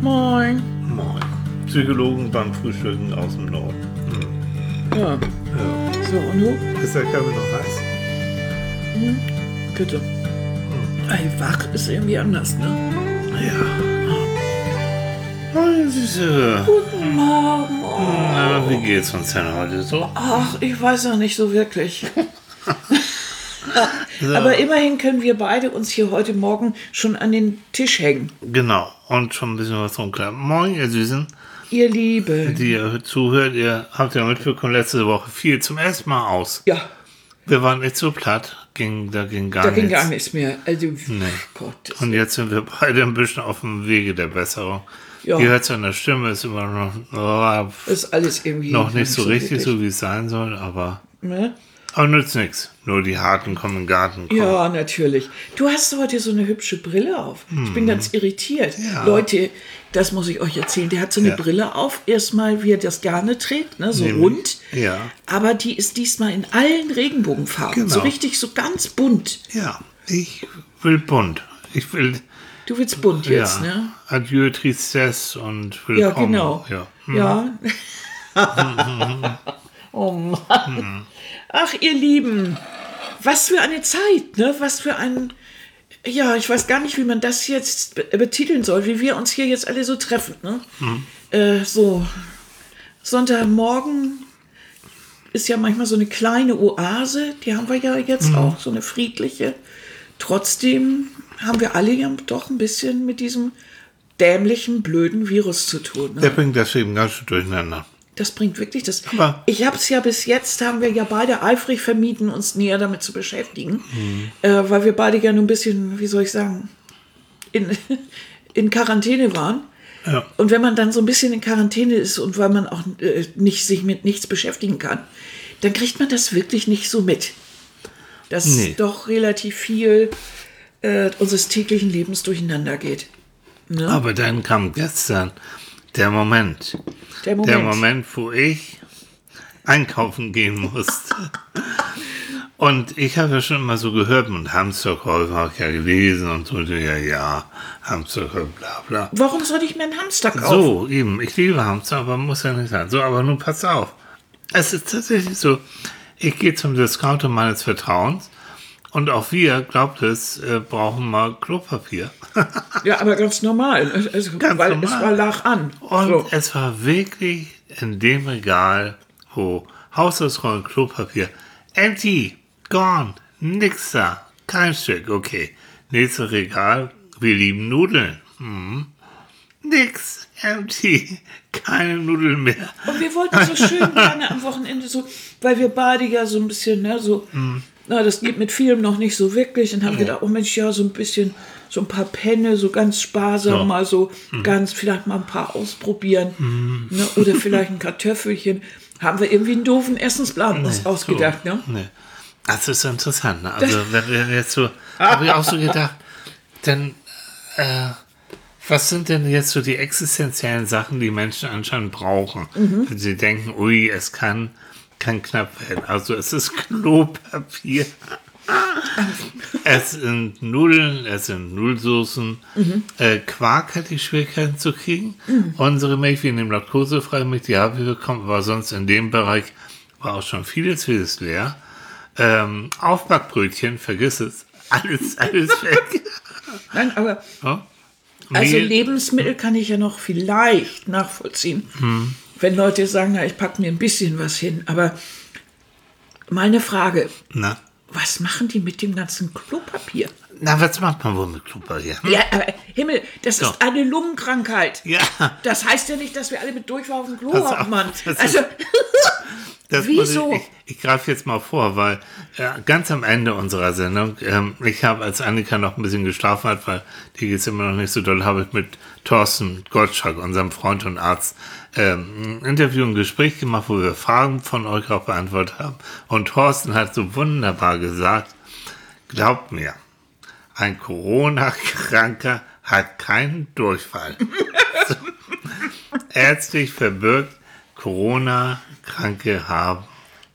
Moin. Moin. Psychologen beim Frühstücken aus dem Norden. Ja. Ja. So, und du? Ist der Kaffee noch heiß? Bitte. Ey, wach ist irgendwie anders, ne? Ja. Oh, Süße. Guten Morgen. Na, wie geht's uns denn heute so? Ach, ich weiß noch nicht so wirklich. So. Aber immerhin können wir beide uns hier heute Morgen schon an den Tisch hängen. Genau. Und schon ein bisschen was unklar. Moin, ihr Süßen, Ihr Lieben. die ihr zuhört. Ihr habt ja mitbekommen, letzte Woche fiel zum ersten Mal aus. Ja, Wir waren echt so platt. Da ging gar da nichts. ging gar nichts mehr. Also, Nee. Gott. Und jetzt sind wir beide ein bisschen auf dem Wege der Besserung. Ja. Ihr hört es an der Stimme, ist immer noch, Ist alles irgendwie noch nicht so richtig, wirklich. so wie es sein soll, aber Ne? nützt nichts. Nur die Harten kommen in den Garten. Ja, natürlich. Du hast heute so eine hübsche Brille auf. Ich bin ganz irritiert. Ja. Leute, das muss ich euch erzählen. Der hat so eine Ja. Brille auf. Erstmal, wie er das gerne trägt, ne? So Nämlich, rund. ja. Aber die ist diesmal in allen Regenbogenfarben. Genau. So richtig, so ganz bunt. Ja, ich will bunt. Ich will, Du willst bunt jetzt, ja, ne? Adieu Tristesse und Ja, willkommen. genau. Ja. Ja. Oh Mann. Ach, ihr Lieben. Was für eine Zeit, ne? Was für ein... Ja, ich weiß gar nicht, wie man das jetzt betiteln soll, wie wir uns hier jetzt alle so treffen, ne? So, Sonntagmorgen ist ja manchmal so eine kleine Oase, die haben wir ja jetzt auch, so eine friedliche. Trotzdem haben wir alle ja doch ein bisschen mit diesem dämlichen, blöden Virus zu tun. Ne? Der bringt das eben ganz schön durcheinander. Das bringt wirklich das. Aber- Ich habe es ja bis jetzt, haben wir ja beide eifrig vermieden, uns näher damit zu beschäftigen, weil wir beide ja nur ein bisschen, wie soll ich sagen, in Quarantäne waren. Ja. Und wenn man dann so ein bisschen in Quarantäne ist und weil man auch nicht sich mit nichts beschäftigen kann, dann kriegt man das wirklich nicht so mit. Dass Nee. doch relativ viel unseres täglichen Lebens durcheinander geht. Ne? Aber dann kam gestern der Moment. Der Moment. Der Moment, wo ich einkaufen gehen musste. Und ich habe ja schon immer so gehört, und Hamsterkäufe habe ich ja gelesen und so, ja, Hamsterkäufe, bla bla. Warum soll ich mir einen Hamster kaufen? So, eben, ich liebe Hamster, aber muss ja nicht sein. So, aber nun pass auf. Es ist tatsächlich so, ich gehe zum Discounter meines Vertrauens und auch wir, glaubt es, brauchen mal Klopapier. Ja, aber ganz normal. Also, Ganz weil normal. es war lag an. Und So. es war wirklich in dem Regal, wo Haushaltsrollen Klopapier, empty, gone, nix da, kein Stück, okay. Nächstes Regal, wir lieben Nudeln. Nix, empty, keine Nudeln mehr. Und wir wollten so schön gerne am Wochenende so, weil wir beide ja so ein bisschen, ne, so, na, das geht mit vielem noch nicht so wirklich. Und haben gedacht, oh Mensch, ja, so ein bisschen, so ein paar Penne, so ganz sparsam, So. mal so ganz, vielleicht mal ein paar ausprobieren. Ne, oder vielleicht ein Kartoffelchen. Haben wir irgendwie einen doofen Essensplan uns ausgedacht, ne? Nee. Das ist interessant. Ne? Also, wenn wir jetzt so, habe ich auch so gedacht, dann, was sind denn jetzt so die existenziellen Sachen, die Menschen anscheinend brauchen, wenn sie denken, ui, es kann knapp werden. Also, es ist Klopapier. Es sind Nudeln, es sind Nudelsoßen. Quark hatte ich Schwierigkeiten zu kriegen. Unsere Milch, wir nehmen laktosefreie Milch, die haben wir bekommen, aber sonst in dem Bereich war auch schon vieles leer. Aufbackbrötchen, vergiss es. Alles weg. Nein, aber Ja. also Mehl, Lebensmittel kann ich ja noch vielleicht nachvollziehen. Wenn Leute sagen, na, ich packe mir ein bisschen was hin. Aber meine Frage, na, was machen die mit dem ganzen Klopapier? was macht man wohl mit Klopapier? Ja, aber Himmel, das So. ist eine Lungenkrankheit. Ja, Das heißt ja nicht, dass wir alle mit Durchfall auf dem Klo Pass auf, haben, Mann. das ist- Also, das Wieso? muss ich greife jetzt mal vor, weil ganz am Ende unserer Sendung, ich habe, als Annika noch ein bisschen geschlafen hat, weil die geht es immer noch nicht so doll, habe ich mit Thorsten Gottschalk, unserem Freund und Arzt, ein Interview, ein Gespräch gemacht, wo wir Fragen von euch auch beantwortet haben. Und Thorsten hat so wunderbar gesagt, glaubt mir, ein Corona-Kranker hat keinen Durchfall. So. Ärztlich verbirgt, Corona-Kranke haben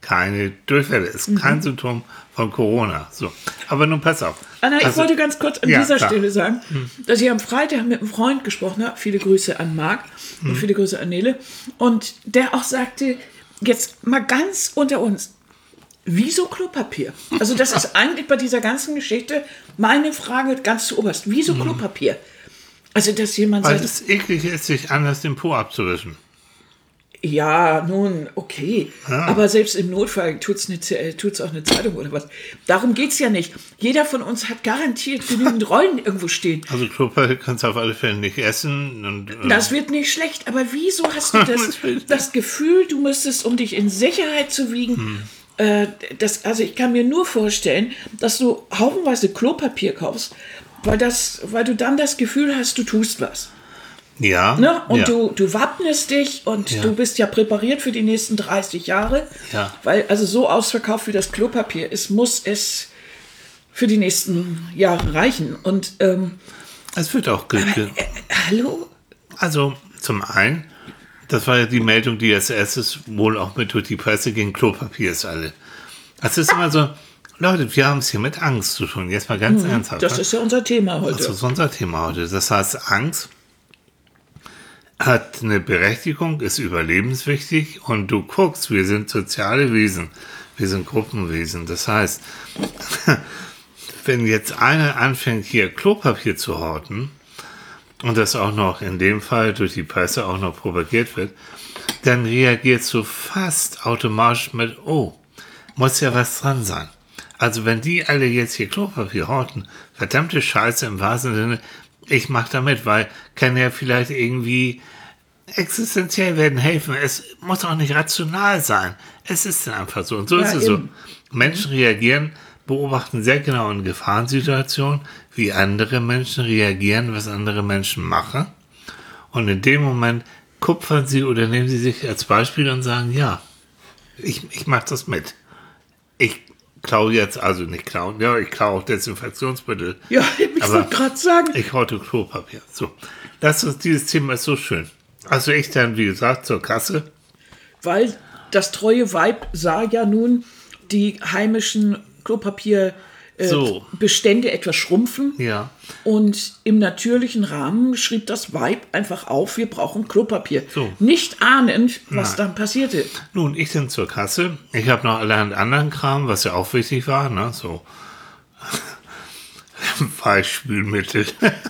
keine Durchfälle. Ist kein Symptom von Corona. So. Aber nun pass auf. Anna, ich Also, wollte ganz kurz an ja, dieser klar. Stelle sagen, dass ich am Freitag mit einem Freund gesprochen habe, viele Grüße an Marc und viele Grüße an Nele, und der auch sagte, jetzt mal ganz unter uns, wieso Klopapier? Also das ist eigentlich bei dieser ganzen Geschichte meine Frage ganz zu oberst. Wieso Klopapier? Also dass jemand Weil sagt, es eklig ist, sich anders den Po abzuwischen. ja, nun, okay. Aber selbst im Notfall tut's auch eine Zeitung oder was. Darum geht's ja nicht. Jeder von uns hat garantiert genügend Rollen irgendwo stehen. Also Klopapier kannst du auf alle Fälle nicht essen. Und, Das wird nicht schlecht, aber wieso hast du das Gefühl, du müsstest, um dich in Sicherheit zu wiegen, also ich kann mir nur vorstellen, dass du haufenweise Klopapier kaufst, weil du dann das Gefühl hast, du tust was. ja. Ne? Und ja. du wappnest dich und Ja. du bist ja präpariert für die nächsten 30 Jahre. Ja. Weil also so ausverkauft wie das Klopapier ist, muss es für die nächsten Jahre reichen. Und Es wird auch hallo? Also zum einen, das war ja die Meldung, die als erstes wohl auch mit durch die Presse ging, Klopapier ist alle. Es ist immer so, Leute, wir haben es hier mit Angst zu tun. Jetzt mal ganz ernsthaft. Das ne? ist ja unser Thema heute. Das ist unser Thema heute. Das heißt, Angst hat eine Berechtigung, ist überlebenswichtig, und du guckst, wir sind soziale Wesen, wir sind Gruppenwesen. Das heißt, wenn jetzt einer anfängt, hier Klopapier zu horten, und das auch noch in dem Fall durch die Presse auch noch propagiert wird, dann reagierst du fast automatisch mit, oh, muss ja was dran sein. Also wenn die alle jetzt hier Klopapier horten, verdammte Scheiße im wahrsten Sinne, ich mach damit, weil kann ja vielleicht irgendwie existenziell werden helfen. Es muss auch nicht rational sein. Es ist dann einfach so. Und so ist es so. eben. Menschen reagieren, beobachten sehr genau in Gefahrensituationen, wie andere Menschen reagieren, was andere Menschen machen. Und in dem Moment kupfern sie oder nehmen sie sich als Beispiel und sagen, ja, ich mache das mit. Ich klaue jetzt, also nicht klauen, ja, ich klaue auch Desinfektionsmittel. Ja, ich Aber wollte gerade sagen. ich horte Klopapier. So, dieses Thema ist so schön. Also ich dann, wie gesagt, zur Kasse. Weil das treue Weib sah ja nun die heimischen So. Klopapierbestände etwas schrumpfen. Ja. Und im natürlichen Rahmen schrieb das Weib einfach auf, wir brauchen Klopapier. So. Nicht ahnend, was Nein. dann passierte. Nun, ich dann zur Kasse. Ich habe noch allerhand anderen Kram, was ja auch wichtig war, ne? So Weichspülmittel.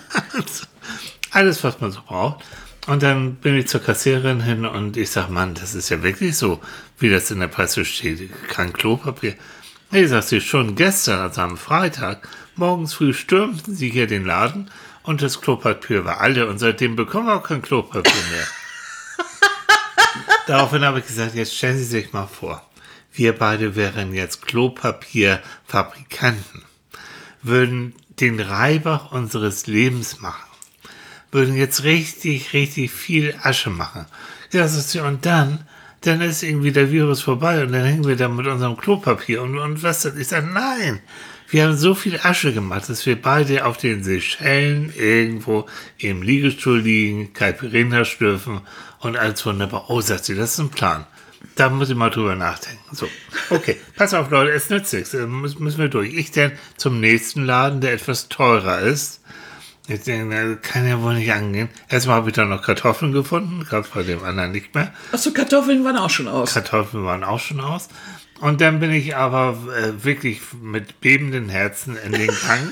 Alles, was man so braucht. Und dann bin ich zur Kassiererin hin und ich sage, Mann, das ist ja wirklich so, wie das in der Presse steht. Kein Klopapier. Nee, sagt sie, schon gestern, also am Freitag, morgens früh stürmten sie hier den Laden und das Klopapier war alle und seitdem bekommen wir auch kein Klopapier mehr. Daraufhin habe ich gesagt, jetzt stellen Sie sich mal vor, wir beide wären jetzt Klopapierfabrikanten, würden den Reibach unseres Lebens machen, würden jetzt richtig, richtig viel Asche machen. Ja, und dann ist irgendwie der Virus vorbei und dann hängen wir da mit unserem Klopapier und was denn? Ich sage, nein, wir haben so viel Asche gemacht, dass wir beide auf den Seychellen irgendwo im Liegestuhl liegen, Caipirinha schlürfen und alles wunderbar. Oh, sagt sie, das ist ein Plan. Da muss ich mal drüber nachdenken. So, okay, pass auf, Leute, es nützt nichts, müssen wir durch. Ich dann zum nächsten Laden, der etwas teurer ist. Ich denke, das kann ja wohl nicht angehen. Erstmal habe ich dann noch Kartoffeln gefunden, gab es bei dem anderen nicht mehr. Achso, Kartoffeln waren auch schon aus. Kartoffeln waren auch schon aus. Und dann bin ich aber wirklich mit bebenden Herzen in den Gang,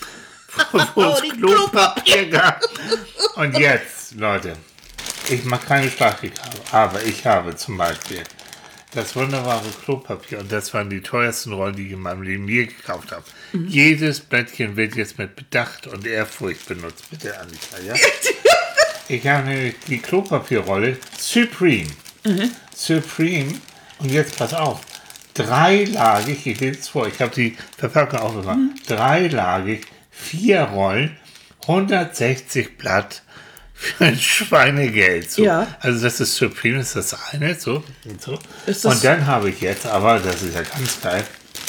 wo es Klopapier gab. Und jetzt, Leute, ich mache keine Sprachreklame, aber ich habe zum Beispiel das wunderbare Klopapier, und das waren die teuersten Rollen, die ich in meinem Leben je gekauft habe. Jedes Blättchen wird jetzt mit Bedacht und Ehrfurcht benutzt, bitte, Annika, ja? Ich habe nämlich die Klopapierrolle Supreme. Supreme, und jetzt pass auf, dreilagig, ich lese es vor, ich habe die Verpackung aufgemacht, dreilagig, 4 Rollen, 160 Blatt für ein Schweinegeld. So. Ja. Also das ist Supreme, das ist das eine, so und so. Ist das- Und dann habe ich jetzt, aber das ist ja ganz geil,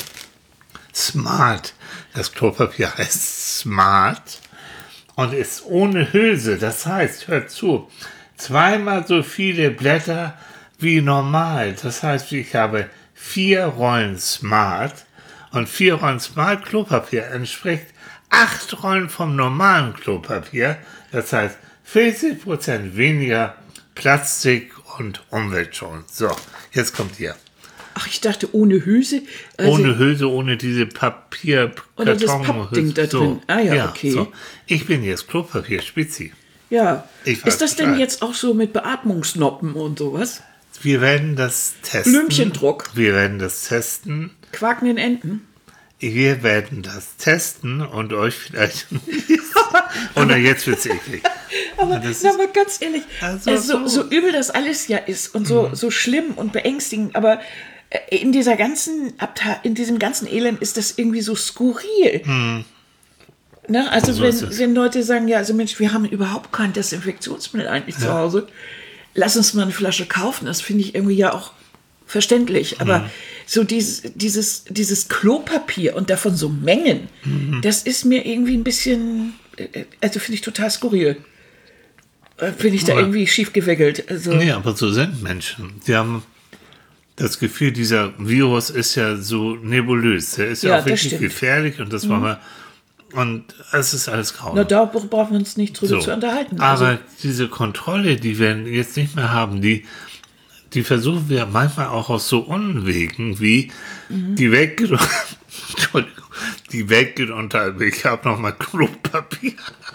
Smart. Das Klopapier heißt Smart und ist ohne Hülse. Das heißt, hört zu, 2-mal so viele Blätter wie normal. Das heißt, ich habe 4 Rollen Smart und 4 Rollen Smart Klopapier entspricht 8 Rollen vom normalen Klopapier. Das heißt 40% weniger Plastik und Umweltschonend. So, jetzt kommt ihr. Ach, ich dachte ohne Hülse. Ohne Hülse, ohne diese Papierkarton. Oder das Pappding da drin. Ah ja, okay. So. Ich bin jetzt Klopapier-Spezi. Ja. Ich Ist das denn Bescheid. jetzt auch so mit Beatmungsnoppen und sowas? Wir werden das testen. Blümchendruck. Wir werden das testen. Quakenden Enten? Wir werden das testen und euch vielleicht... Oder jetzt wird's eklig. Aber, das aber ganz ehrlich, Also so übel das alles ja ist und so schlimm und beängstigend, aber in diesem ganzen Elend ist das irgendwie so skurril. Ne? Also So ist es. wenn Leute sagen, ja, also Mensch, wir haben überhaupt kein Desinfektionsmittel eigentlich zu Hause, lass uns mal eine Flasche kaufen, das finde ich irgendwie ja auch verständlich, aber so dieses Klopapier und davon so Mengen, das ist mir irgendwie ein bisschen, also finde ich total skurril. Bin ich da irgendwie schief gewickelt. Also, Nee, aber so sind Menschen. Die haben das Gefühl, dieser Virus ist ja so nebulös. Der ist ja Ja, auch das wirklich stimmt. gefährlich und das war mal... Und es ist alles grau. na, da brauchen wir uns nicht drüber zu unterhalten. Aber Also, diese Kontrolle, die wir jetzt nicht mehr haben, die versuchen wir manchmal auch aus so Unwegen wie die Welt geht, Entschuldigung, die Welt geht unter, ich habe noch mal Klopapier.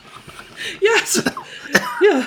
ja,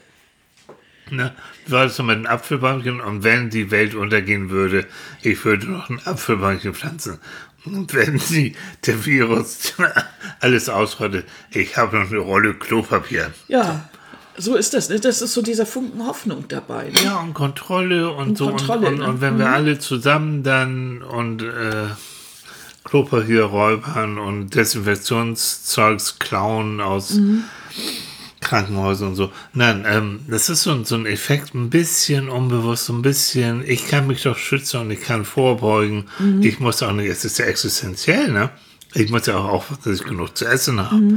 Ne? Du hattest noch mit einem Apfelbäumchen und wenn die Welt untergehen würde, ich würde noch ein Apfelbäumchen pflanzen. Und wenn der Virus alles ausrottet, ich habe noch eine Rolle Klopapier. ja, so ist das. Ne? Das ist so dieser Funken Hoffnung dabei. Ne? Ja, und Kontrolle und so. Kontrolle, und ne? wenn wir alle zusammen dann und Klopapier räubern und Desinfektionszeugs klauen aus Krankenhäusern und so. Nein, das ist so ein Effekt, ein bisschen unbewusst, so ein bisschen, ich kann mich doch schützen und ich kann vorbeugen. Ich muss auch nicht, es ist ja existenziell, ne? Ich muss ja auch aufpassen, dass ich genug zu essen habe.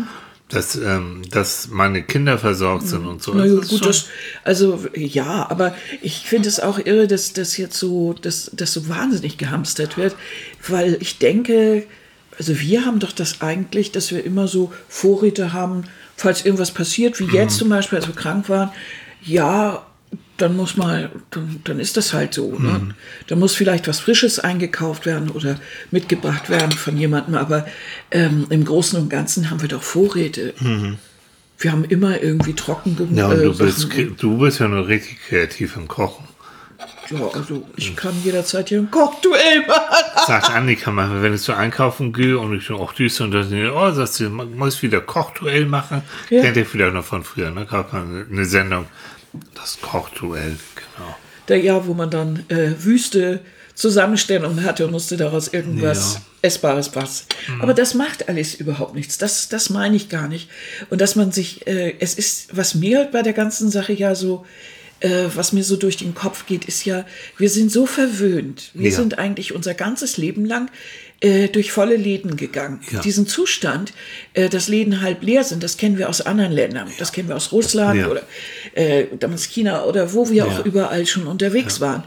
Dass meine Kinder versorgt sind und so. Na ja, Das ist gut, schon- ja, aber ich finde es auch irre, dass das jetzt so, dass so wahnsinnig gehamstert wird, weil ich denke, also wir haben doch das eigentlich, dass wir immer so Vorräte haben, falls irgendwas passiert, wie jetzt zum Beispiel, als wir krank waren, ja, dann muss mal, dann ist das halt so. Ne? Da muss vielleicht was Frisches eingekauft werden oder mitgebracht werden von jemandem, aber im Großen und Ganzen haben wir doch Vorräte. Wir haben immer irgendwie trocken Ja, und Sachen. du bist ja nur richtig kreativ im Kochen. Ja, also ich kann jederzeit hier ein Kochduell machen. Sagt Annika mal, wenn ich so einkaufen gehe und ich auch düse und dann sagst du, muss ich wieder Kochduell machen? Ja. Kennt ihr vielleicht noch von früher, ne? Gab mal eine Sendung, das Kochduell, genau. Ja, wo man dann wüste Zusammenstellungen hatte und musste daraus irgendwas Ja. Essbares basteln. Aber das macht alles überhaupt nichts. Das meine ich gar nicht. Und dass man sich, es ist, was mir bei der ganzen Sache ja so, was mir so durch den Kopf geht, ist ja, wir sind so verwöhnt. Wir Ja. sind eigentlich unser ganzes Leben lang durch volle Läden gegangen. Ja. Diesen Zustand, dass Läden halb leer sind, das kennen wir aus anderen Ländern. Das kennen wir aus Russland Ja. oder damals China oder wo wir Ja. auch überall schon unterwegs waren.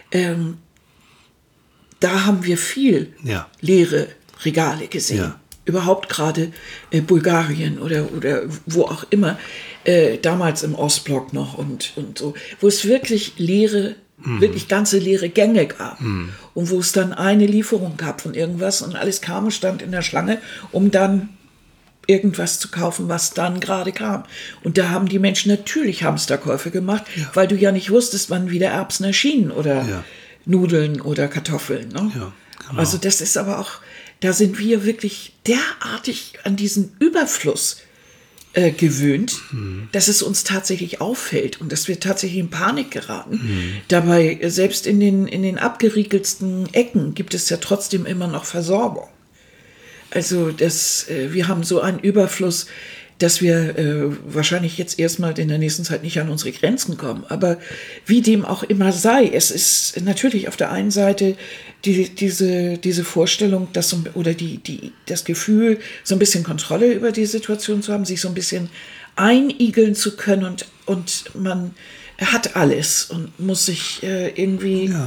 Da haben wir viel Ja. leere Regale gesehen. Ja. Überhaupt gerade Bulgarien oder wo auch immer, damals im Ostblock noch und so, wo es wirklich wirklich ganze leere Gänge gab. Und wo es dann eine Lieferung gab von irgendwas und alles kam und stand in der Schlange, um dann irgendwas zu kaufen, was dann gerade kam. Und da haben die Menschen natürlich Hamsterkäufe gemacht, weil du ja nicht wusstest, wann wieder Erbsen erschienen oder Ja. Nudeln oder Kartoffeln. Ne? Ja, genau. Also das ist aber auch, da sind wir wirklich derartig an diesen Überfluss gewöhnt, dass es uns tatsächlich auffällt und dass wir tatsächlich in Panik geraten. Dabei, selbst in den abgeriegelsten Ecken gibt es ja trotzdem immer noch Versorgung. Also wir haben so einen Überfluss, dass wir wahrscheinlich jetzt erstmal in der nächsten Zeit nicht an unsere Grenzen kommen. Aber wie dem auch immer sei, es ist natürlich auf der einen Seite diese Vorstellung, oder das Gefühl, so ein bisschen Kontrolle über die Situation zu haben, sich so ein bisschen einigeln zu können und man hat alles und muss sich irgendwie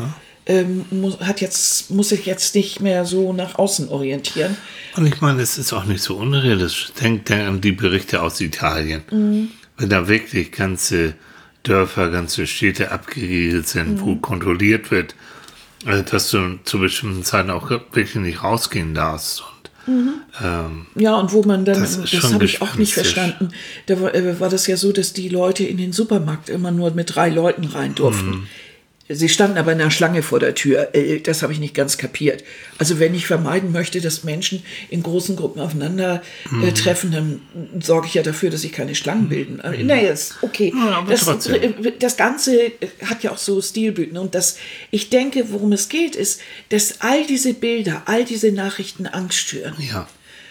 muss sich jetzt nicht mehr so nach außen orientieren. Und ich meine, es ist auch nicht so unrealistisch. Denk an die Berichte aus Italien. Wenn da wirklich ganze Dörfer, ganze Städte abgeriegelt sind, wo kontrolliert wird, dass du zu bestimmten Zeiten auch wirklich nicht rausgehen darfst. Ja, und wo man dann, das habe ich auch nicht verstanden, da war das ja so, dass die Leute in den Supermarkt immer nur mit 3 Leuten rein durften. Sie standen aber in der Schlange vor der Tür. Das habe ich nicht ganz kapiert. Also wenn ich vermeiden möchte, dass Menschen in großen Gruppen aufeinander treffen, dann sorge ich ja dafür, dass sich keine Schlangen bilden. Naja, ist okay. Ja, aber das Ganze hat ja auch so Stilblüten. Und ich denke, worum es geht, ist, dass all diese Bilder, all diese Nachrichten Angst schüren. Ja.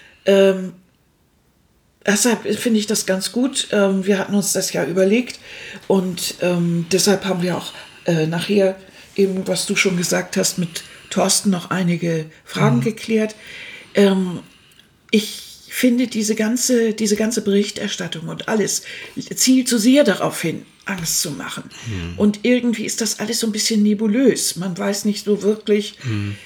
Deshalb finde ich das ganz gut. Wir hatten uns das ja überlegt und deshalb haben wir auch nachher eben, was du schon gesagt hast, mit Thorsten noch einige Fragen geklärt. Ich finde, diese ganze Berichterstattung und alles zielt so sehr darauf hin, Angst zu machen. Und irgendwie ist das alles so ein bisschen nebulös. Man weiß nicht so wirklich,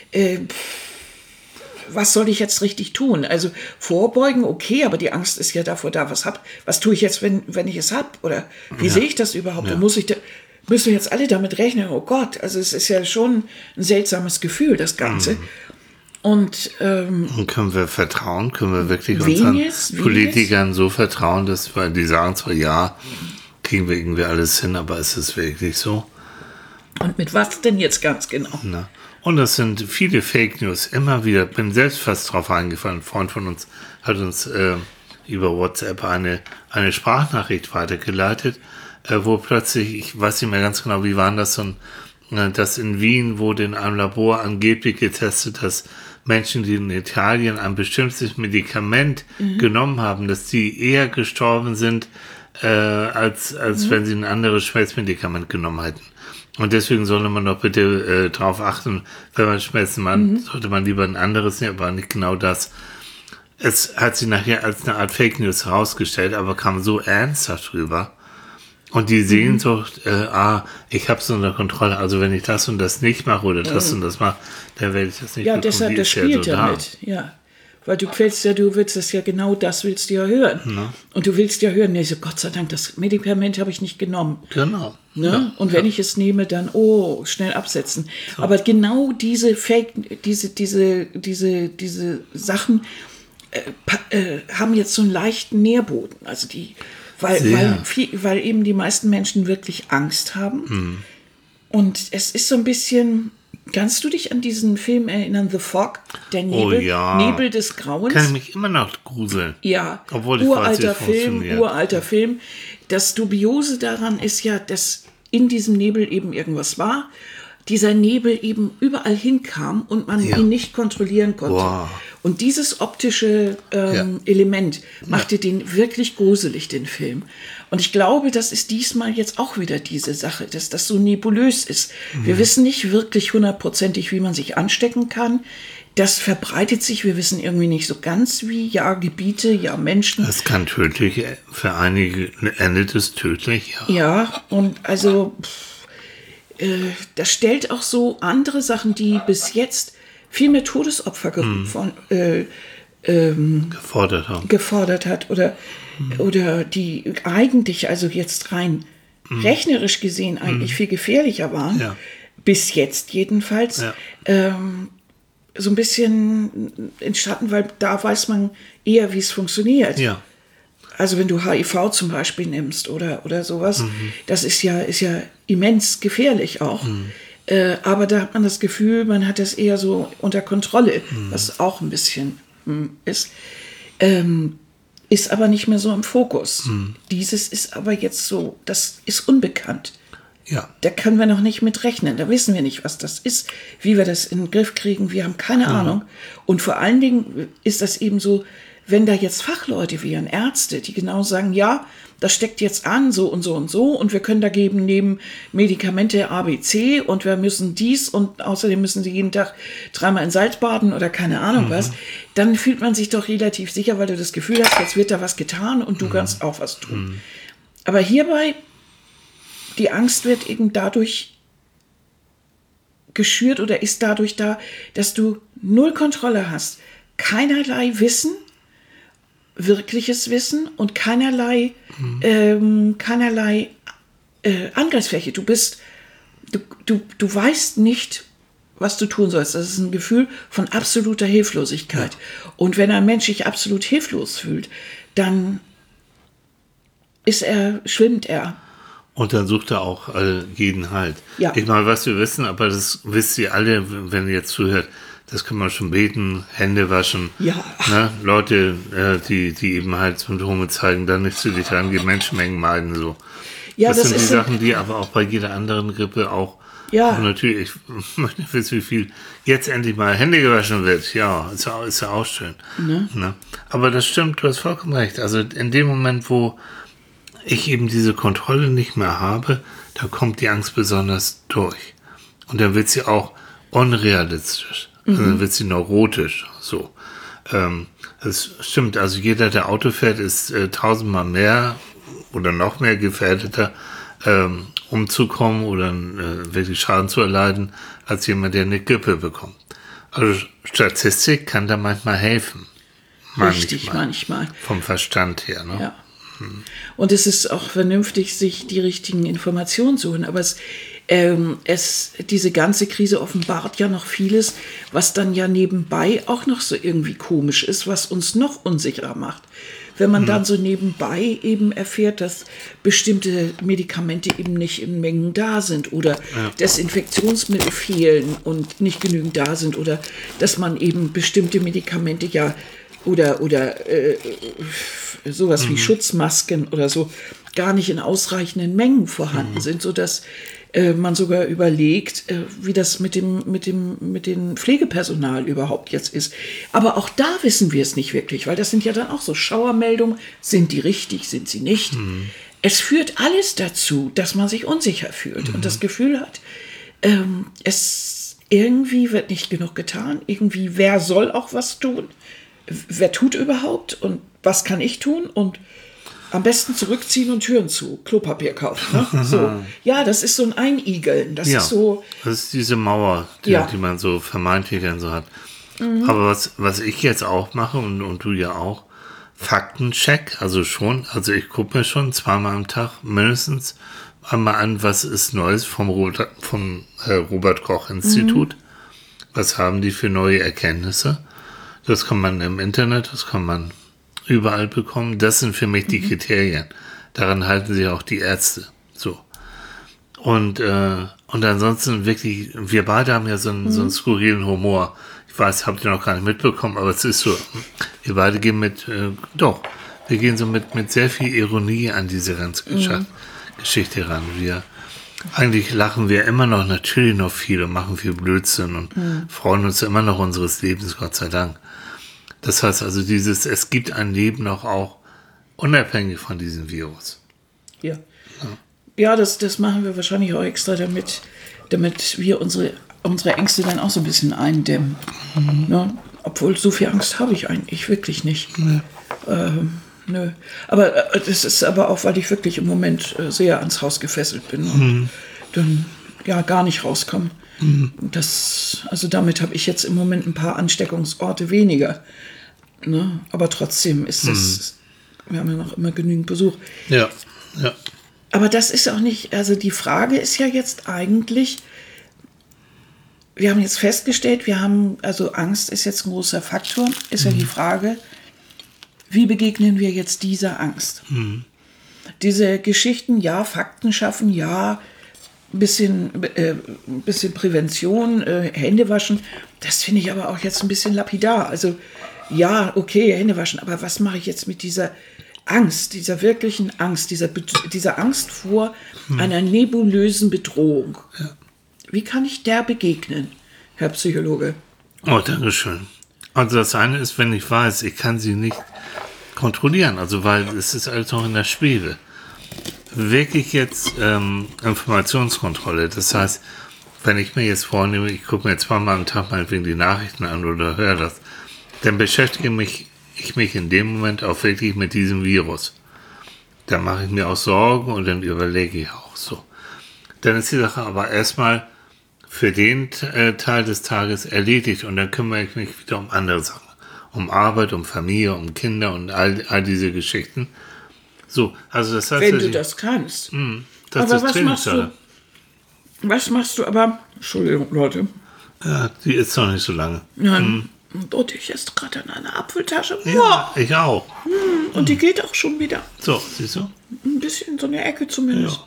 was soll ich jetzt richtig tun? Also vorbeugen, okay, aber die Angst ist ja davor da, was tue ich jetzt, wenn ich es habe? Oder wie sehe ich das überhaupt? Ja. Müssen wir jetzt alle damit rechnen? Oh Gott, also es ist ja schon ein seltsames Gefühl, das Ganze. Und können wir vertrauen? Können wir wirklich unseren Politikern so vertrauen, weil die sagen zwar, ja, kriegen wir irgendwie alles hin, aber ist es wirklich so? Und mit was denn jetzt ganz genau? Na. Und das sind viele Fake News, immer wieder. Bin selbst fast drauf eingefallen. Ein Freund von uns hat uns über WhatsApp eine Sprachnachricht weitergeleitet, wo plötzlich, ich weiß nicht mehr ganz genau, wie war das, dass in Wien wurde in einem Labor angeblich getestet, dass Menschen, die in Italien ein bestimmtes Medikament genommen haben, dass die eher gestorben sind, als wenn sie ein anderes Schmerzmedikament genommen hätten. Und deswegen sollte man doch bitte darauf achten, wenn man Schmerzen hat, sollte man lieber ein anderes nehmen, aber nicht genau das. Es hat sich nachher als eine Art Fake News herausgestellt, aber kam so ernsthaft drüber. Und die Sehnsucht, ich habe es unter Kontrolle, also wenn ich das und das nicht mache oder das und das mache, dann werde ich das nicht bekommen. Ja, deshalb, das spielt ja mit, ja. Weil du willst das ja genau, das willst du ja hören. Ja. Und du willst ja hören, so Gott sei Dank, das Medikament habe ich nicht genommen. Genau. Ne? Ja. Und wenn ich es nehme, dann, schnell absetzen. So. Aber genau diese diese Sachen haben jetzt so einen leichten Nährboden. Also weil eben die meisten Menschen wirklich Angst haben. Und es ist so ein bisschen... Kannst du dich an diesen Film erinnern, The Fog? Der Nebel, Nebel des Grauens? Kann ich mich immer noch gruseln. Ja, obwohl uralter Film. Das Dubiose daran ist ja, dass in diesem Nebel eben irgendwas war. Dieser Nebel eben überall hinkam und man ihn nicht kontrollieren konnte. Wow. Und dieses optische Element machte den wirklich gruselig, den Film. Und ich glaube, das ist diesmal jetzt auch wieder diese Sache, dass das so nebulös ist. Wir wissen nicht wirklich hundertprozentig, wie man sich anstecken kann. Das verbreitet sich, wir wissen irgendwie nicht so ganz wie, Gebiete, Menschen. Das kann tödlich, für einige endet es tödlich, Ja, und also das stellt auch so andere Sachen, die bis jetzt viel mehr Todesopfer gefordert hat oder die eigentlich, also jetzt rein rechnerisch gesehen, eigentlich viel gefährlicher waren, bis jetzt jedenfalls, so ein bisschen entstanden, weil da weiß man eher, wie es funktioniert. Ja. Also wenn du HIV zum Beispiel nimmst oder sowas, das ist ja immens gefährlich auch. Aber da hat man das Gefühl, man hat das eher so unter Kontrolle, was auch ein bisschen ist. Ist aber nicht mehr so im Fokus. Dieses ist aber jetzt so, das ist unbekannt. Ja. Da können wir noch nicht mit rechnen. Da wissen wir nicht, was das ist, wie wir das in den Griff kriegen. Wir haben keine Ahnung. Und vor allen Dingen ist das eben so, wenn da jetzt Fachleute wären, Ärzte, die genau sagen, ja, das steckt jetzt an, so und so und so, und wir können dagegen nehmen Medikamente A, B, C und wir müssen dies und außerdem müssen sie jeden Tag 3-mal in Salz baden oder keine Ahnung was, dann fühlt man sich doch relativ sicher, weil du das Gefühl hast, jetzt wird da was getan und du kannst auch was tun. Aber hierbei, die Angst wird eben dadurch geschürt oder ist dadurch da, dass du null Kontrolle hast. Keinerlei Wissen, wirkliches Wissen und keinerlei Angriffsfläche. Du weißt nicht, was du tun sollst. Das ist ein Gefühl von absoluter Hilflosigkeit. Ja. Und wenn ein Mensch sich absolut hilflos fühlt, dann schwimmt er. Und dann sucht er auch jeden Halt. Ja. Ich meine, was wir wissen, aber das wisst ihr alle, wenn ihr jetzt zuhört, das kann man schon beten, Hände waschen. Ja. Ne? Leute, die eben halt Symptome zeigen, dann nicht zu dich rangehen, Menschenmengen meiden, so. Ja, das sind die Sachen, die aber auch bei jeder anderen Grippe auch. Ja. Und natürlich, ich möchte nicht wissen, wie viel jetzt endlich mal Hände gewaschen wird. Ja, ist ja auch schön. Ne? Aber das stimmt, du hast vollkommen recht. Also in dem Moment, wo ich eben diese Kontrolle nicht mehr habe, da kommt die Angst besonders durch. Und dann wird sie auch unrealistisch. Also dann wird sie neurotisch. So. Das stimmt. Also jeder, der Auto fährt, ist 1000-mal mehr oder noch mehr gefährdeter, umzukommen oder wirklich Schaden zu erleiden, als jemand, der eine Grippe bekommt. Also Statistik kann da manchmal helfen. Manchmal. Vom Verstand her. Ne? Ja. Und es ist auch vernünftig, sich die richtigen Informationen zu holen. Aber diese ganze Krise offenbart ja noch vieles, was dann ja nebenbei auch noch so irgendwie komisch ist, was uns noch unsicherer macht. Wenn man dann so nebenbei eben erfährt, dass bestimmte Medikamente eben nicht in Mengen da sind oder Desinfektionsmittel fehlen und nicht genügend da sind oder dass man eben bestimmte Medikamente ja oder sowas wie Schutzmasken oder so gar nicht in ausreichenden Mengen vorhanden sind, sodass man sogar überlegt, wie das mit dem Pflegepersonal überhaupt jetzt ist. Aber auch da wissen wir es nicht wirklich, weil das sind ja dann auch so Schauermeldungen. Sind die richtig, sind sie nicht? Es führt alles dazu, dass man sich unsicher fühlt und das Gefühl hat, irgendwie wird nicht genug getan. Irgendwie, wer soll auch was tun? Wer tut überhaupt? Und was kann ich tun? Und am besten zurückziehen und Türen zu, Klopapier kaufen. Ne? So. Ja, das ist so ein Einigeln. Das ist so. Das ist diese Mauer, die man so vermeintlich dann so hat. Aber was ich jetzt auch mache und du ja auch, Faktencheck, also ich gucke mir schon zweimal am Tag mindestens einmal an, was ist Neues vom Robert Koch Institut. Was haben die für neue Erkenntnisse? Das kann man im Internet, das kann man überall bekommen. Das sind für mich die Kriterien. Daran halten sich auch die Ärzte. So. Und ansonsten wirklich, wir beide haben ja so einen skurrilen Humor. Ich weiß, habt ihr noch gar nicht mitbekommen, aber es ist so. Wir beide gehen wir gehen so mit sehr viel Ironie an diese ganze Geschichte ran. Eigentlich lachen wir immer noch natürlich noch viel und machen viel Blödsinn und freuen uns immer noch unseres Lebens, Gott sei Dank. Das heißt also es gibt ein Leben noch auch unabhängig von diesem Virus. Ja, das machen wir wahrscheinlich auch extra, damit wir unsere Ängste dann auch so ein bisschen eindämmen. Ne? Obwohl, so viel Angst habe ich eigentlich wirklich nicht. Nö. Aber das ist aber auch, weil ich wirklich im Moment sehr ans Haus gefesselt bin und dann gar nicht rauskomme. Damit habe ich jetzt im Moment ein paar Ansteckungsorte weniger. Ne? Aber trotzdem ist es, wir haben ja noch immer genügend Besuch. Ja. Aber das ist auch nicht, also die Frage ist ja jetzt eigentlich, wir haben jetzt festgestellt, also Angst ist jetzt ein großer Faktor, ist ja die Frage, wie begegnen wir jetzt dieser Angst? Diese Geschichten, Fakten schaffen, bisschen Prävention, Hände waschen, das finde ich aber auch jetzt ein bisschen lapidar. Also okay, Hände waschen, aber was mache ich jetzt mit dieser Angst, dieser wirklichen Angst, dieser Angst vor einer nebulösen Bedrohung? Ja. Wie kann ich der begegnen, Herr Psychologe? Oh, danke schön. Also das eine ist, wenn ich weiß, ich kann sie nicht kontrollieren, also weil es ist alles noch in der Schwebe. Wirklich jetzt Informationskontrolle. Das heißt, wenn ich mir jetzt vornehme, ich gucke mir zweimal am Tag meinetwegen die Nachrichten an oder höre das, dann beschäftige ich mich in dem Moment auch wirklich mit diesem Virus. Da mache ich mir auch Sorgen und dann überlege ich auch so. Dann ist die Sache aber erstmal, für den Teil des Tages erledigt und dann kümmere ich mich wieder um andere Sachen. Um Arbeit, um Familie, um Kinder und all diese Geschichten. So, also das heißt, Wenn du das kannst. das Aber ist Trainingssache. Was machst du aber? Entschuldigung, Leute. Ja, die ist noch nicht so lange. Nein. Und ich esse gerade an einer Apfeltasche. Ja, ich auch. Und die geht auch schon wieder. So, siehst du? Ein bisschen so eine Ecke zumindest.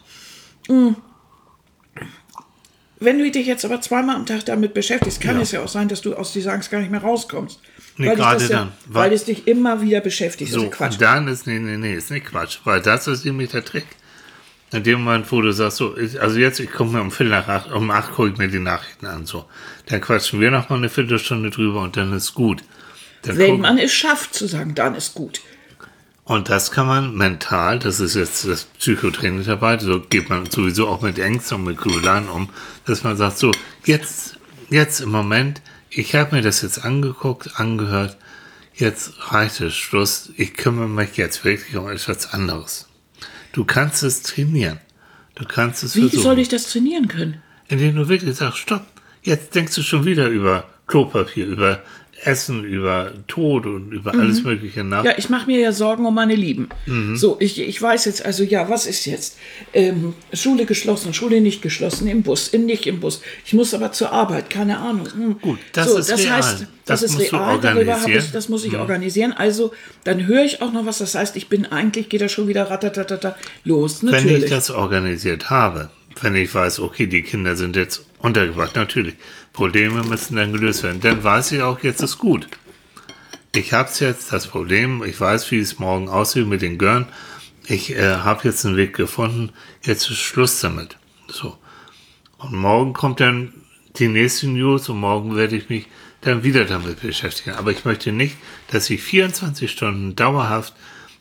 Wenn du dich jetzt aber zweimal am Tag damit beschäftigst, kann es ja auch sein, dass du aus dieser Angst gar nicht mehr rauskommst. Nee, weil gerade dich das dann. Weil es dich immer wieder beschäftigt. So, Das ist Quatsch. und dann ist, nee, ist nicht Quatsch. Weil das ist nämlich der Trick. In dem Moment, wo du sagst, so, ich gucke mir um 7:45, um 8 gucke ich mir die Nachrichten an, so. Dann quatschen wir noch mal eine Viertelstunde drüber und dann ist gut. Dann Wenn man es schafft zu sagen, dann ist gut. Und das kann man mental, das ist jetzt das Psychotraining dabei, so geht man sowieso auch mit Ängsten und mit Grübeln um, dass man sagt, so, jetzt im Moment, ich habe mir das jetzt angeguckt, angehört, jetzt reicht es, Schluss, ich kümmere mich jetzt wirklich um etwas anderes. Du kannst es trainieren. Du kannst es Wie versuchen. soll ich das trainieren können? Indem du wirklich sagst, stopp, jetzt denkst du schon wieder über Klopapier, über Essen, über Tod und über alles Mögliche nach. Ja, ich mache mir ja Sorgen um meine Lieben. So, ich weiß jetzt, also ja, was ist jetzt? Schule geschlossen, Schule nicht geschlossen, im Bus, nicht im Bus. Ich muss aber zur Arbeit, keine Ahnung. Gut, das so, ist das real. heißt, das ist musst du real, organisieren. das muss ich organisieren. Also, dann höre ich auch noch was, das heißt, geht da schon wieder ratatatata los, natürlich. Wenn ich das organisiert habe, wenn ich weiß, okay, die Kinder sind jetzt untergebracht, natürlich, Probleme müssen dann gelöst werden, dann weiß ich auch, jetzt ist gut. Ich habe jetzt das Problem, ich weiß, wie es morgen aussieht mit den Gören, ich habe jetzt einen Weg gefunden, jetzt ist Schluss damit. So. Und morgen kommt dann die nächste News und morgen werde ich mich dann wieder damit beschäftigen. Aber ich möchte nicht, dass ich 24 Stunden dauerhaft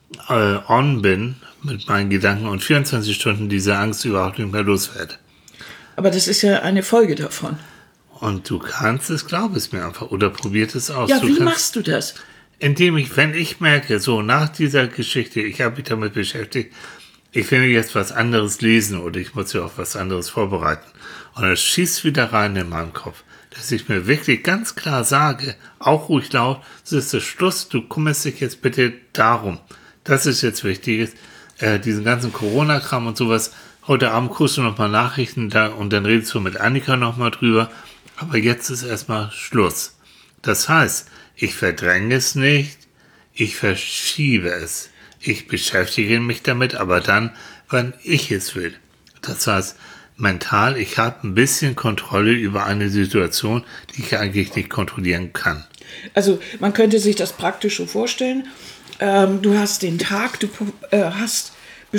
on bin mit meinen Gedanken und 24 Stunden diese Angst überhaupt nicht mehr loswerde. Aber das ist ja eine Folge davon. Und du kannst es, glaub es mir einfach, oder probiert es aus. Ja, wie machst du das? Indem wenn ich merke, so nach dieser Geschichte, ich habe mich damit beschäftigt, ich will jetzt was anderes lesen oder ich muss ja auch was anderes vorbereiten. Und es schießt wieder rein in meinem Kopf, dass ich mir wirklich ganz klar sage, auch ruhig laut, es ist der Schluss, du kümmerst dich jetzt bitte darum. Das ist jetzt wichtig, diesen ganzen Corona-Kram und sowas. Heute Abend guckst du nochmal Nachrichten da und dann redest du mit Annika nochmal drüber. Aber jetzt ist erstmal Schluss. Das heißt, ich verdränge es nicht, ich verschiebe es. Ich beschäftige mich damit, aber dann, wann ich es will. Das heißt, mental, ich habe ein bisschen Kontrolle über eine Situation, die ich eigentlich nicht kontrollieren kann. Also man könnte sich das praktisch so vorstellen. Du hast den Tag, du hast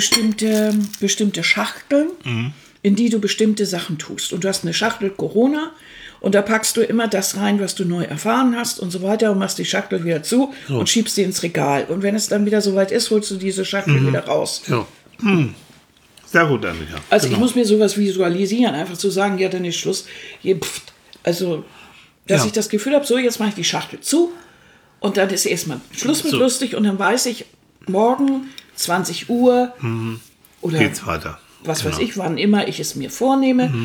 bestimmte Schachteln, in die du bestimmte Sachen tust. Und du hast eine Schachtel Corona und da packst du immer das rein, was du neu erfahren hast und so weiter und machst die Schachtel wieder zu und schiebst die ins Regal. Und wenn es dann wieder soweit ist, holst du diese Schachtel wieder raus. Ja. Sehr gut, Annika. Also ich muss mir sowas visualisieren, einfach zu sagen, ja, dann ist Schluss. Also, dass ich das Gefühl habe, so, jetzt mache ich die Schachtel zu und dann ist erstmal Schluss mit lustig und dann weiß ich, morgen 20 Uhr oder geht's weiter. Was weiß ich, wann immer ich es mir vornehme,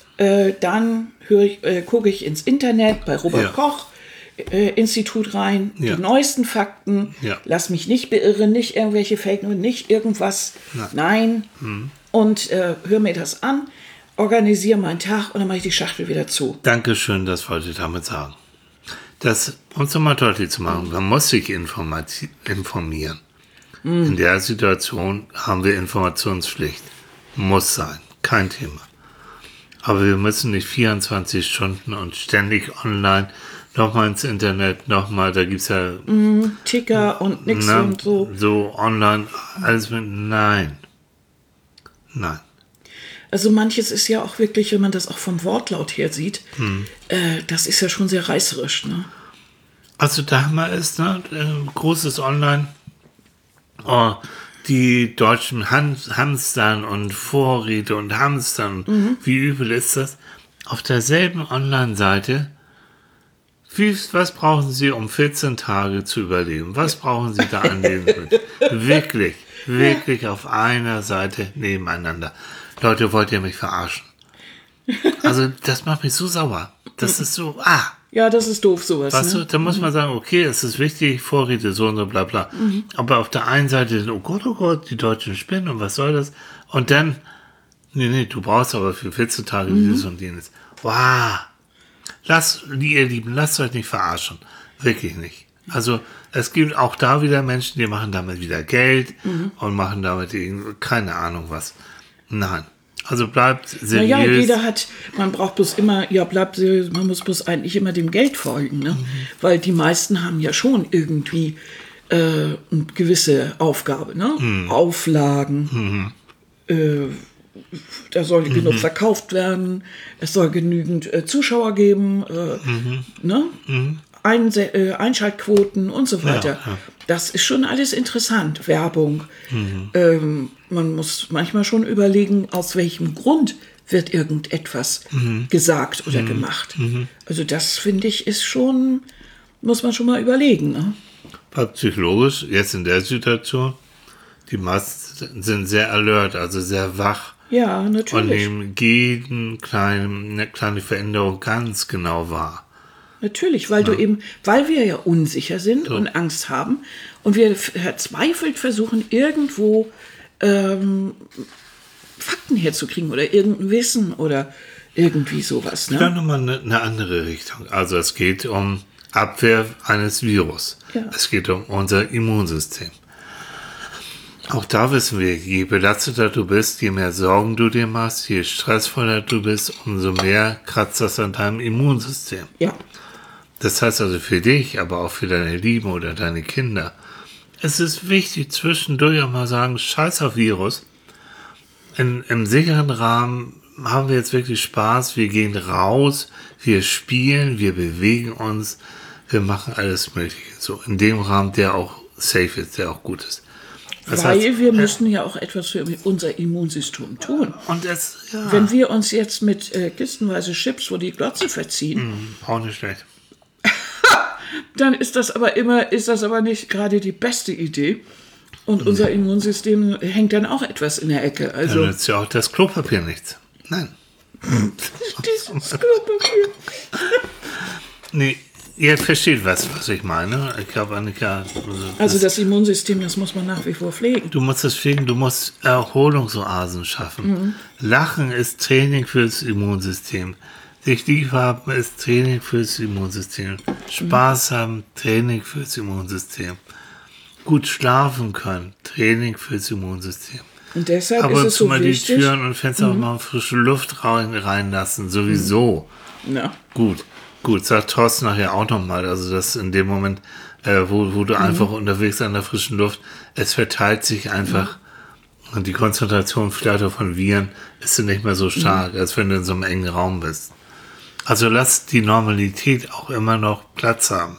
dann gucke ich ins Internet bei Robert Koch Institut rein, die neuesten Fakten, lass mich nicht beirren, nicht irgendwelche Fake News, nicht irgendwas, nein. Und höre mir das an, organisiere meinen Tag und dann mache ich die Schachtel wieder zu. Dankeschön, das wollte ich damit sagen. Das, uns nochmal deutlich zu machen, man muss sich informieren. In der Situation haben wir Informationspflicht. Muss sein, kein Thema. Aber wir müssen nicht 24 Stunden und ständig online, nochmal ins Internet, nochmal, da gibt es ja Ticker und nix und so. So online, alles mit, nein. Also manches ist ja auch wirklich, wenn man das auch vom Wortlaut her sieht, das ist ja schon sehr reißerisch. Ne? Also der Hammer ist, großes Online, die Deutschen hamstern und Vorräte und hamstern. Wie übel ist das? Auf derselben Online-Seite, was brauchen Sie, um 14 Tage zu überleben? Was brauchen Sie da an Lebensmitteln? Wirklich auf einer Seite nebeneinander. Leute, wollt ihr mich verarschen? Also das macht mich so sauer. Das ist so, Ja, das ist doof, sowas. weißt Ne? du, da muss man sagen, okay, es ist wichtig, Vorräte so und so, bla bla. Aber auf der einen Seite, oh Gott, die Deutschen spinnen und was soll das? Und dann, nee, du brauchst aber für 14 Tage dieses und jenes. Wow. Ihr Lieben, lasst euch nicht verarschen. Wirklich nicht. Also es gibt auch da wieder Menschen, die machen damit wieder Geld und machen damit keine Ahnung was. Nein. Also bleibt seriös. Naja, jeder hat, man braucht bloß immer, man muss bloß eigentlich immer dem Geld folgen, ne? Weil die meisten haben ja schon irgendwie eine gewisse Aufgabe, ne? Auflagen, da soll genug verkauft werden, es soll genügend Zuschauer geben, ne? Einschaltquoten und so weiter. Ja. Das ist schon alles interessant. Werbung. Man muss manchmal schon überlegen, aus welchem Grund wird irgendetwas gesagt oder gemacht. Also das, finde ich, ist schon, muss man schon mal überlegen. Ne? Weil psychologisch, jetzt in der Situation, die meisten sind sehr alert, also sehr wach. Ja, Und natürlich. nehmen jeden eine kleine Veränderung ganz genau wahr. Natürlich, weil weil wir ja unsicher sind und Angst haben und wir verzweifelt versuchen, irgendwo Fakten herzukriegen oder irgendein Wissen oder irgendwie sowas. Ne? Dann nochmal eine andere Richtung. Also es geht um Abwehr eines Virus. Ja. Es geht um unser Immunsystem. Auch da wissen wir, je belasteter du bist, je mehr Sorgen du dir machst, je stressvoller du bist, umso mehr kratzt das an deinem Immunsystem. Ja. Das heißt also für dich, aber auch für deine Lieben oder deine Kinder. Es ist wichtig, zwischendurch auch mal sagen, scheiß auf Virus. Im sicheren Rahmen haben wir jetzt wirklich Spaß. Wir gehen raus, wir spielen, wir bewegen uns, wir machen alles Mögliche. So in dem Rahmen, der auch safe ist, der auch gut ist. Das Weil heißt, wir müssen ja auch etwas für unser Immunsystem tun. und Wenn wir uns jetzt mit kistenweise Chips vor die Glotze verziehen, auch nicht schlecht. dann ist das aber nicht gerade die beste Idee. Und unser Immunsystem hängt dann auch etwas in der Ecke. Dann Also nützt ja auch das Klopapier nichts. Nein. dieses Klopapier. Nee, ihr versteht was ich meine. Ich glaube, Annika. Also das Immunsystem, das muss man nach wie vor pflegen. Du musst es pflegen, du musst Erholungsoasen schaffen. Lachen ist Training fürs Immunsystem. Sich lieb haben ist Training fürs Immunsystem. Spaß haben, Training fürs Immunsystem. Gut schlafen können, Training fürs Immunsystem. Und deshalb Aber ist es so mal wichtig. die Türen und Fenster auch mal frische Luft reinlassen, sowieso. Ja. Gut, sagt Thorsten nachher auch nochmal. Also das in dem Moment, wo du einfach unterwegs an der frischen Luft, es verteilt sich einfach und die Konzentration vielleicht auch von Viren ist nicht mehr so stark, als wenn du in so einem engen Raum bist. Also lass die Normalität auch immer noch Platz haben.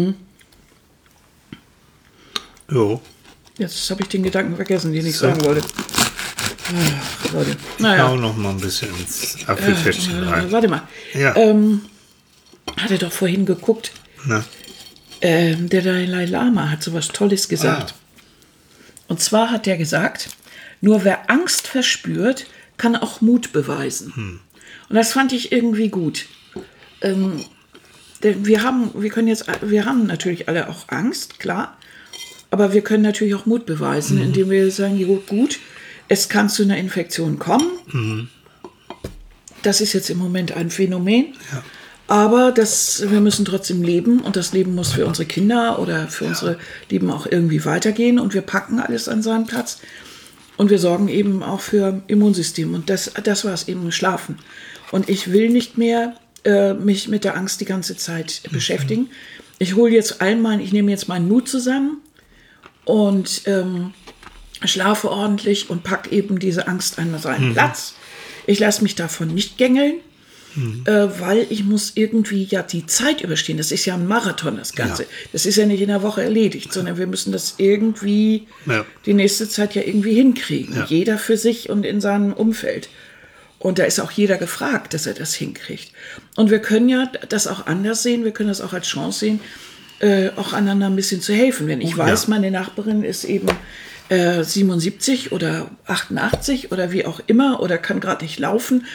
Jo. Jetzt habe ich den Gedanken vergessen, den ich sagen wollte. Ach, Leute. Ich Naja. hau noch mal ein bisschen ins Apfeltäschchen rein. Warte mal. Ja. Hat er doch vorhin geguckt. Na, Der Dalai Lama hat so was Tolles gesagt. Und zwar hat er gesagt, nur wer Angst verspürt, kann auch Mut beweisen. Und das fand ich irgendwie gut. Denn wir haben natürlich alle auch Angst, klar. Aber wir können natürlich auch Mut beweisen, indem wir sagen, gut, es kann zu einer Infektion kommen. Das ist jetzt im Moment ein Phänomen. Ja. Aber wir müssen trotzdem leben und das Leben muss für unsere Kinder oder für unsere Lieben auch irgendwie weitergehen und wir packen alles an seinen Platz und wir sorgen eben auch für Immunsystem und das war es eben, Schlafen. Und ich will nicht mehr mich mit der Angst die ganze Zeit beschäftigen. Ich nehme jetzt meinen Mut zusammen und schlafe ordentlich und packe eben diese Angst an seinen Platz. Ich lasse mich davon nicht gängeln. Weil ich muss irgendwie ja die Zeit überstehen. Das ist ja ein Marathon, das Ganze. Ja. Das ist ja nicht in einer Woche erledigt, sondern wir müssen das irgendwie die nächste Zeit ja irgendwie hinkriegen. Ja. Jeder für sich und in seinem Umfeld. Und da ist auch jeder gefragt, dass er das hinkriegt. Und wir können ja das auch anders sehen. Wir können das auch als Chance sehen, auch einander ein bisschen zu helfen. Wenn ich weiß, meine Nachbarin ist eben 77 oder 88 oder wie auch immer oder kann gerade nicht laufen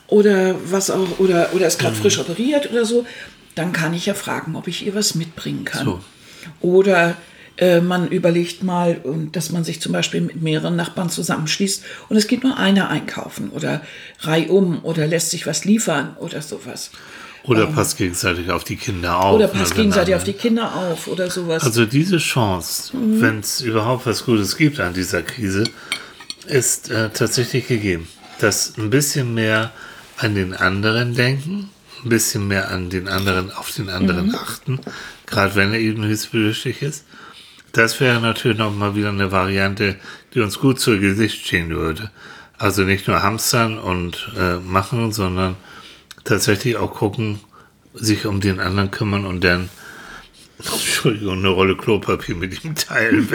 oder was auch, oder ist gerade frisch operiert oder so, dann kann ich ja fragen, ob ich ihr was mitbringen kann. So. Oder man überlegt mal, dass man sich zum Beispiel mit mehreren Nachbarn zusammenschließt und es geht nur einer einkaufen oder reihum oder lässt sich was liefern oder sowas. Oder passt gegenseitig auf die Kinder auf. Oder passt gegenseitig auf die Kinder auf oder sowas. Also diese Chance, wenn es überhaupt was Gutes gibt an dieser Krise, ist tatsächlich gegeben. Dass ein bisschen mehr an den anderen denken, ein bisschen mehr an den anderen, auf den anderen achten, gerade wenn er eben hilfsbedürftig ist. Das wäre natürlich nochmal wieder eine Variante, die uns gut zu Gesicht stehen würde. Also nicht nur hamstern und machen, sondern tatsächlich auch gucken, sich um den anderen kümmern und dann, Entschuldigung, eine Rolle Klopapier mit ihm teilen.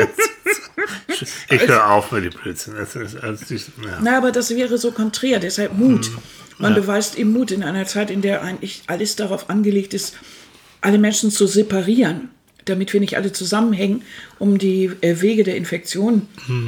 Ich höre auf mit dem Blödsinn. Das ist alles nicht, ja. Na, aber das wäre so konträr, deshalb Mut. Man beweist eben Mut in einer Zeit, in der eigentlich alles darauf angelegt ist, alle Menschen zu separieren, damit wir nicht alle zusammenhängen, um die Wege der Infektion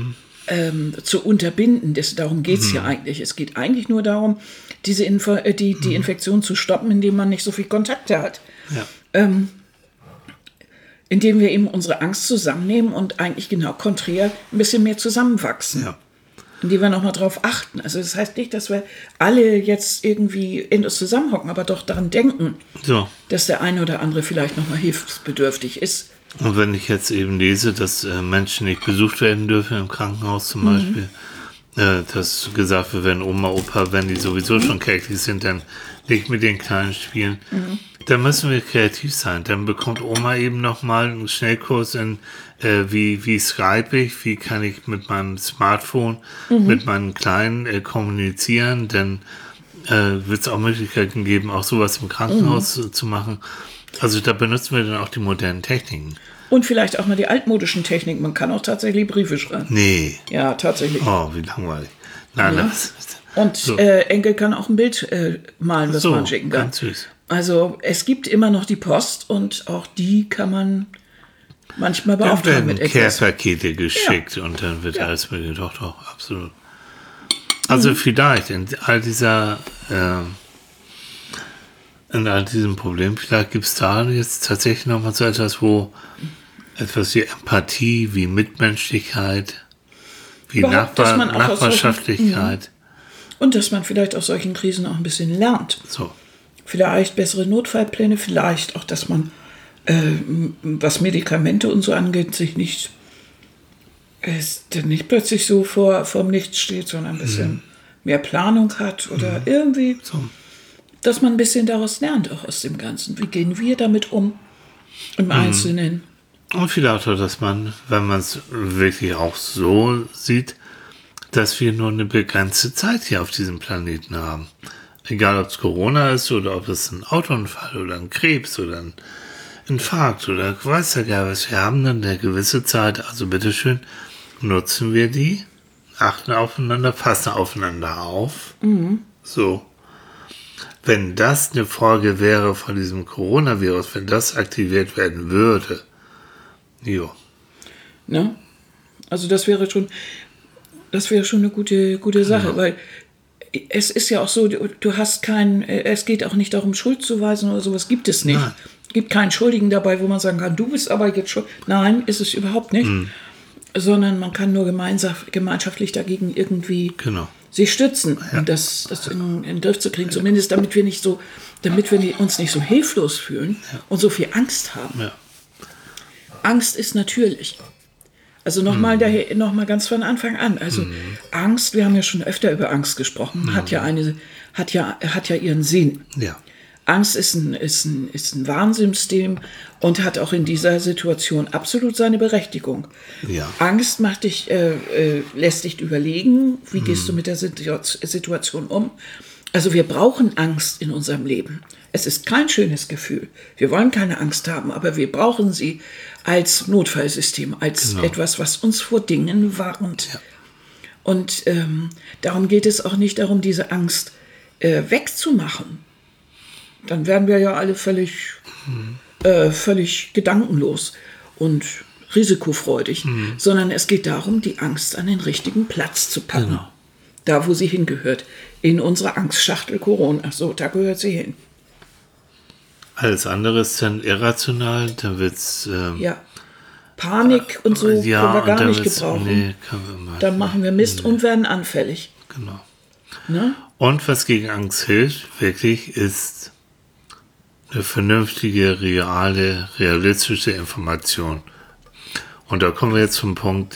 zu unterbinden. Darum geht es ja eigentlich. Es geht eigentlich nur darum, die Infektion zu stoppen, indem man nicht so viel Kontakte hat. Ja. Indem wir eben unsere Angst zusammennehmen und eigentlich genau konträr ein bisschen mehr zusammenwachsen. Ja. Indem wir nochmal drauf achten. Also das heißt nicht, dass wir alle jetzt irgendwie endlos zusammenhocken, aber doch daran denken, So. dass der eine oder andere vielleicht nochmal hilfsbedürftig ist. Und wenn ich jetzt eben lese, dass Menschen nicht besucht werden dürfen im Krankenhaus zum Beispiel, dass gesagt wird, wenn Oma, Opa, wenn die sowieso schon kränklich sind, dann nicht mit den Kleinen spielen. Da müssen wir kreativ sein. Dann bekommt Oma eben nochmal einen Schnellkurs in, wie Skype ich, wie kann ich mit meinem Smartphone, mit meinen Kleinen kommunizieren. Dann wird es auch Möglichkeiten geben, auch sowas im Krankenhaus zu machen. Also da benutzen wir dann auch die modernen Techniken. Und vielleicht auch mal die altmodischen Techniken. Man kann auch tatsächlich Briefe schreiben. Nee. Ja, tatsächlich. Oh, wie langweilig. Nein, Ja. Und so. Enkel kann auch ein Bild malen, was So, man schicken kann. ganz süß. Also es gibt immer noch die Post und auch die kann man manchmal Da beauftragen werden mit etwas. Care-Pakete geschickt und dann wird alles mit den doch, absolut. Also vielleicht in all diesem Problem, vielleicht gibt es da jetzt tatsächlich nochmal so etwas, wo etwas wie Empathie, wie Mitmenschlichkeit, wie Überhaupt, dass man auch aus Nachbarschaftlichkeit. Und dass man vielleicht aus solchen Krisen auch ein bisschen lernt. So. Vielleicht bessere Notfallpläne, vielleicht auch, dass man, was Medikamente und so angeht, sich nicht plötzlich so vorm Nichts steht, sondern ein bisschen mehr Planung hat oder irgendwie, So. dass man ein bisschen daraus lernt, auch aus dem Ganzen. Wie gehen wir damit um im Einzelnen? Und vielleicht auch, dass man, wenn man es wirklich auch so sieht, dass wir nur eine begrenzte Zeit hier auf diesem Planeten haben. Egal, ob es Corona ist oder ob es ein Autounfall oder ein Krebs oder ein Infarkt oder weiß ja gar was. Wir haben dann eine gewisse Zeit, also bitteschön, nutzen wir die, achten aufeinander, passen aufeinander auf. So. Wenn das eine Folge wäre von diesem Coronavirus, wenn das aktiviert werden würde, jo. Ne? Also das wäre schon eine gute Sache, weil es ist ja auch so, du hast es geht auch nicht darum, Schuld zu weisen oder sowas, gibt es nicht. Nein. Es gibt keinen Schuldigen dabei, wo man sagen kann, du bist aber jetzt schuld. Nein, ist es überhaupt nicht. Sondern man kann nur gemeinschaftlich dagegen irgendwie Genau. sich stützen, und das in den Griff zu kriegen, zumindest damit wir uns nicht so hilflos fühlen und so viel Angst haben. Ja. Angst ist natürlich. Also nochmal ganz von Anfang an. Also Angst, wir haben ja schon öfter über Angst gesprochen, hat ja ihren Sinn. Ja. Angst ist ein Warnsystem und hat auch in dieser Situation absolut seine Berechtigung. Ja. Angst lässt dich überlegen, wie gehst du mit der Situation um. Also wir brauchen Angst in unserem Leben. Es ist kein schönes Gefühl. Wir wollen keine Angst haben, aber wir brauchen sie als Notfallsystem, als etwas, was uns vor Dingen warnt. Ja. Und darum geht es auch nicht darum, diese Angst wegzumachen. Dann wären wir ja alle völlig gedankenlos und risikofreudig, sondern es geht darum, die Angst an den richtigen Platz zu packen. Genau. Da, wo sie hingehört. In unsere Angstschachtel Corona. So, da gehört sie hin. Alles andere ist dann irrational, dann wird's Ja. Panik und so können wir gar nicht gebrauchen. Nee, können wir mal. Dann machen wir Mist und werden anfällig. Genau. Ne? Und was gegen Angst hilft, wirklich, ist eine vernünftige, realistische Information. Und da kommen wir jetzt zum Punkt,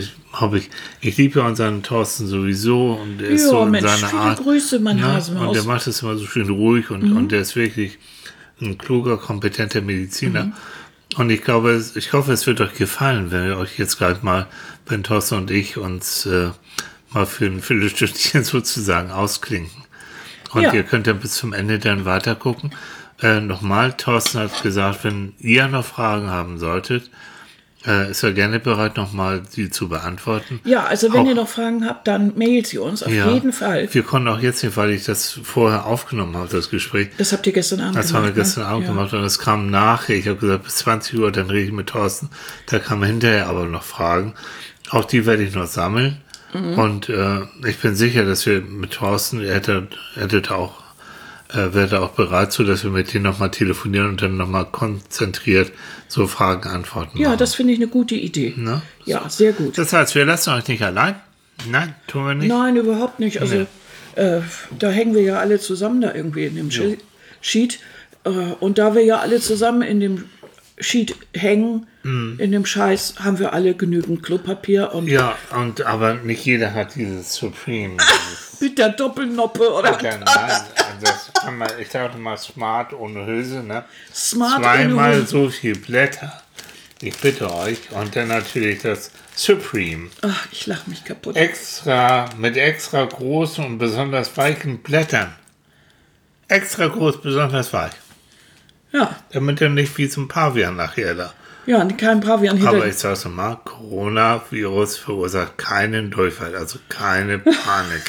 ich liebe ja unseren Thorsten sowieso und er ist so in Mensch, seiner viele Art. Grüße, mein Hasenmaus. Und der macht das immer so schön ruhig und der ist wirklich ein kluger, kompetenter Mediziner. Und ich hoffe, es wird euch gefallen, wenn wir euch jetzt gerade mal, wenn Thorsten und ich uns mal für ein Viertelstündchen sozusagen ausklinken. Und ihr könnt dann bis zum Ende dann weiter gucken. Nochmal, Thorsten hat gesagt, wenn ihr noch Fragen haben solltet, ist er gerne bereit, nochmal sie zu beantworten. Ja, also wenn ihr noch Fragen habt, dann mailt sie uns auf jeden Fall. Wir konnten auch jetzt nicht, weil ich das vorher aufgenommen habe, das Gespräch. Das habt ihr gestern Abend gemacht. Das haben wir gestern Abend gemacht und es kam nachher. Ich habe gesagt, bis 20 Uhr, dann rede ich mit Thorsten. Da kamen hinterher aber noch Fragen. Auch die werde ich noch sammeln. Und ich bin sicher, dass wir mit Thorsten, er wäre auch bereit zu, dass wir mit denen nochmal telefonieren und dann nochmal konzentriert so Fragen antworten. Ja, das finde ich eine gute Idee. Ne? Ja, sehr gut. Das heißt, wir lassen euch nicht allein. Nein, tun wir nicht. Nein, überhaupt nicht. Also da hängen wir ja alle zusammen da irgendwie in dem Sheet. Und da wir ja alle zusammen in dem Sheet hängen, in dem Scheiß, haben wir alle genügend Klopapier. Und aber nicht jeder hat dieses Supreme. mit der Doppelnoppe oder nein, das kann man, ich sage mal Smart ohne Hülse, ne? Smart Zweimal ohne Hülse. so viel Blätter. Ich bitte euch. Und dann natürlich das Supreme. Ach, ich lache mich kaputt. Mit extra großen und besonders weichen Blättern. Extra groß, besonders weich. Ja. Damit er nicht wie zum Pavian nachher da. Ja, kein Pavian hinter. Aber ich sag's nochmal, Coronavirus verursacht keinen Durchfall, also keine Panik.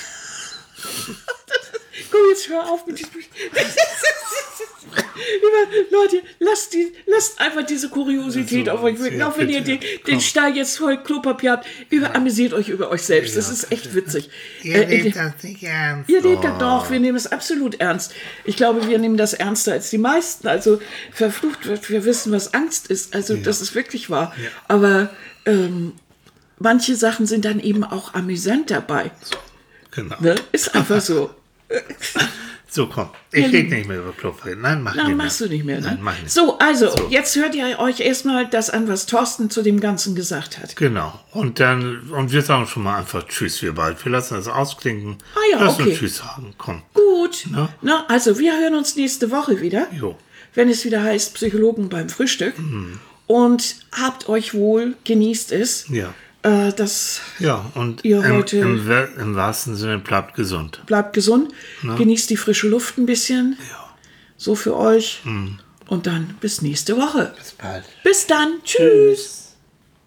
Komm, jetzt hör auf mit diesem... Leute, lasst einfach diese Kuriosität auf euch wirken. Auch wenn ihr den Stall jetzt voll Klopapier habt, amüsiert euch über euch selbst. Das ist echt witzig. Ihr nehmt das nicht ernst. Ihr nehmt das doch, wir nehmen es absolut ernst. Ich glaube, wir nehmen das ernster als die meisten. Also verflucht wird, wir wissen, was Angst ist. Also das ist wirklich wahr. Ja. Aber manche Sachen sind dann eben auch amüsant dabei. Genau. Ne? Ist einfach so. So, komm. Ich rede nicht mehr über Klopapier. Nein, machst du nicht mehr. Ne? Nein, mach nicht. So, also, jetzt hört ihr euch erstmal das an, was Thorsten zu dem Ganzen gesagt hat. Genau. Und wir sagen schon mal einfach Tschüss, wir bald. Wir lassen das ausklinken. Lass uns Tschüss sagen. Komm. Gut. Na, also, wir hören uns nächste Woche wieder. Jo. Wenn es wieder heißt Psychologen beim Frühstück. Und habt euch wohl, genießt es. Ja. Und ihr heute im wahrsten Sinne bleibt gesund. Bleibt gesund, genießt die frische Luft ein bisschen. Ja. So für euch. Und dann bis nächste Woche. Bis bald. Bis dann. Tschüss.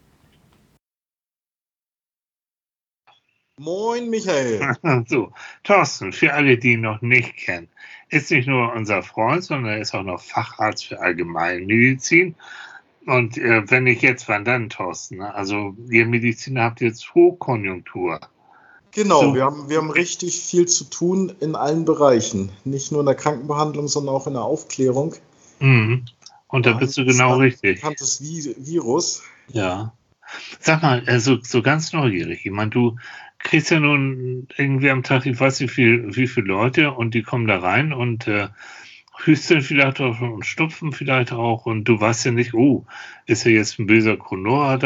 Moin, Michael. So, Thorsten, für alle, die ihn noch nicht kennen, ist nicht nur unser Freund, sondern er ist auch noch Facharzt für Allgemeinmedizin. Und wenn nicht jetzt, wann dann, Thorsten? Also, ihr Mediziner habt jetzt Hochkonjunktur. Genau, so. wir haben richtig viel zu tun in allen Bereichen. Nicht nur in der Krankenbehandlung, sondern auch in der Aufklärung. Mhm. Und da bist du genau richtig. Bekanntes Virus. Ja. Sag mal, so ganz neugierig. Ich meine, du kriegst ja nun irgendwie am Tag, ich weiß nicht wie viele Leute, und die kommen da rein und Hüsteln vielleicht auch und Stupfen vielleicht auch, und du weißt ja nicht, ist ja jetzt ein böser Corona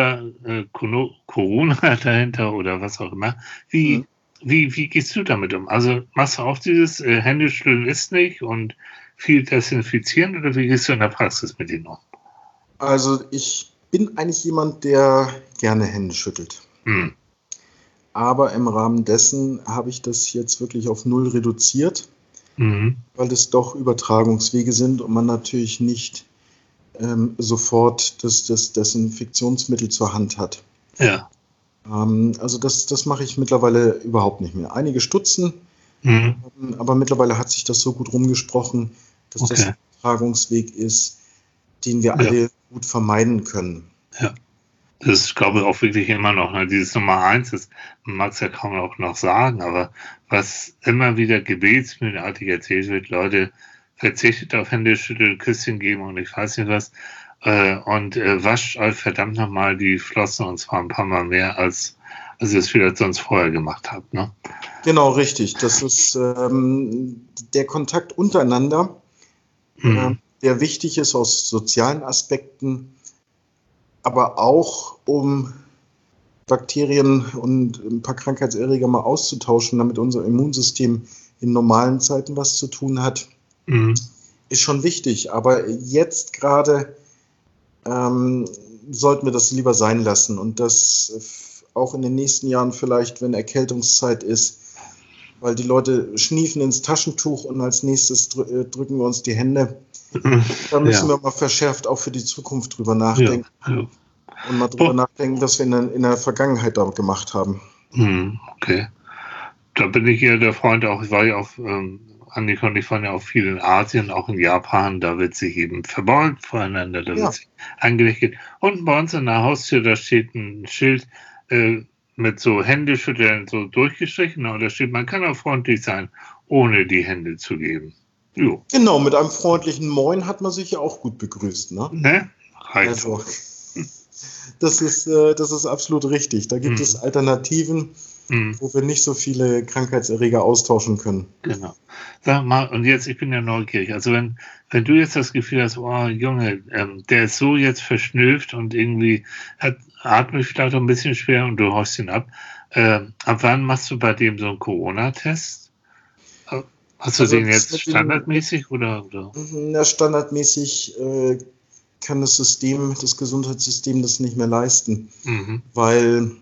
dahinter oder was auch immer. Wie gehst du damit um? Also machst du auch dieses Händeschütteln ist nicht und viel desinfizieren, oder wie gehst du in der Praxis mit denen um? Also ich bin eigentlich jemand, der gerne Hände schüttelt. Aber im Rahmen dessen habe ich das jetzt wirklich auf 0 reduziert. Weil es doch Übertragungswege sind und man natürlich nicht sofort das Desinfektionsmittel zur Hand hat. Ja. Also das mache ich mittlerweile überhaupt nicht mehr. Einige stutzen, aber mittlerweile hat sich das so gut rumgesprochen, dass das ein Übertragungsweg ist, den wir alle gut vermeiden können. Ja. Das ist, glaube ich, auch wirklich immer noch, ne? Dieses Nummer 1 ist, man mag es ja kaum auch noch sagen, aber was immer wieder gebetsmühlenartig erzählt wird, Leute, verzichtet auf Händeschütteln, Küsschen geben und ich weiß nicht was, und wascht euch verdammt nochmal die Flossen und zwar ein paar Mal mehr, als ihr es vielleicht sonst vorher gemacht habt, ne? Genau, richtig. Das ist der Kontakt untereinander, der wichtig ist aus sozialen Aspekten, aber auch um Bakterien und ein paar Krankheitserreger mal auszutauschen, damit unser Immunsystem in normalen Zeiten was zu tun hat, ist schon wichtig. Aber jetzt gerade sollten wir das lieber sein lassen und das auch in den nächsten Jahren vielleicht, wenn Erkältungszeit ist, weil die Leute schniefen ins Taschentuch und als nächstes drücken wir uns die Hände. Da müssen wir mal verschärft auch für die Zukunft drüber nachdenken. Ja. Und mal drüber nachdenken, was wir in der Vergangenheit da gemacht haben. Okay. Da bin ich ja der Freund auch, ich war ja auch, Annika und ich waren ja auch viel in Asien, auch in Japan, da wird sich eben verbeugt voreinander, da wird sich angelegt. Und bei uns an der Haustür, da steht ein Schild mit so Händeschütteln so durchgestrichen und da steht, man kann auch freundlich sein, ohne die Hände zu geben. Jo. Genau, mit einem freundlichen Moin hat man sich ja auch gut begrüßt, ne? Also, das ist absolut richtig. Da gibt es Alternativen, wo wir nicht so viele Krankheitserreger austauschen können. Genau. Sag mal, und jetzt, ich bin ja neugierig, also wenn du jetzt das Gefühl hast, oh Junge, der ist so jetzt verschnülft und irgendwie atmet vielleicht auch ein bisschen schwer und du haust ihn ab, ab wann machst du bei dem so einen Corona-Test? Hast du den jetzt standardmäßig oder? Ja, standardmäßig kann das Gesundheitssystem das nicht mehr leisten, weil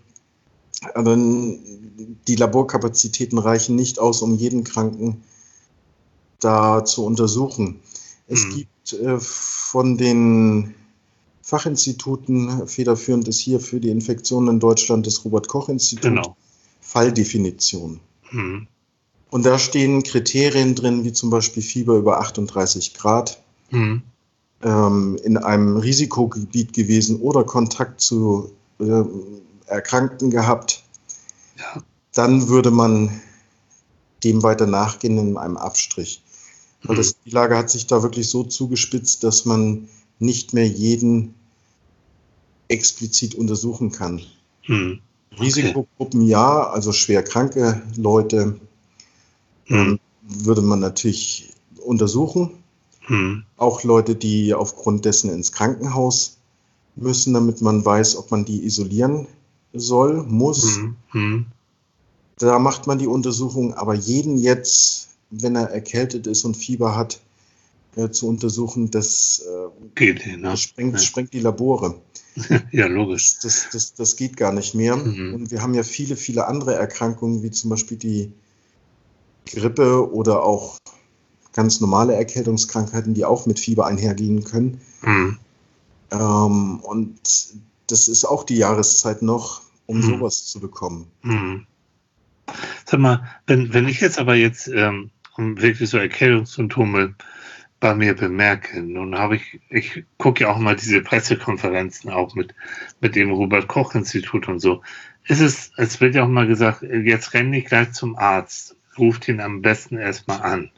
die Laborkapazitäten reichen nicht aus, um jeden Kranken da zu untersuchen. Es gibt von den Fachinstituten, federführend ist hier für die Infektionen in Deutschland das Robert-Koch-Institut, Falldefinition. Und da stehen Kriterien drin, wie zum Beispiel Fieber über 38 Grad, in einem Risikogebiet gewesen oder Kontakt zu Erkrankten gehabt. Ja. Dann würde man dem weiter nachgehen in einem Abstrich. Weil die Lage hat sich da wirklich so zugespitzt, dass man nicht mehr jeden explizit untersuchen kann. Okay. Risikogruppen ja, also schwer kranke Leute würde man natürlich untersuchen. Auch Leute, die aufgrund dessen ins Krankenhaus müssen, damit man weiß, ob man die isolieren muss. Da macht man die Untersuchung, aber jeden jetzt, wenn er erkältet ist und Fieber hat, zu untersuchen, das sprengt die Labore. Ja, logisch. Das geht gar nicht mehr. Und wir haben ja viele, viele andere Erkrankungen, wie zum Beispiel die Grippe oder auch ganz normale Erkältungskrankheiten, die auch mit Fieber einhergehen können. Und das ist auch die Jahreszeit noch, um sowas zu bekommen. Sag mal, wenn ich jetzt aber wirklich so Erkältungssymptome bei mir bemerke, nun ich gucke ja auch mal diese Pressekonferenzen auch mit dem Robert-Koch-Institut und so. Es wird ja auch mal gesagt, jetzt renne ich gleich zum Arzt, ruft ihn am besten erstmal an.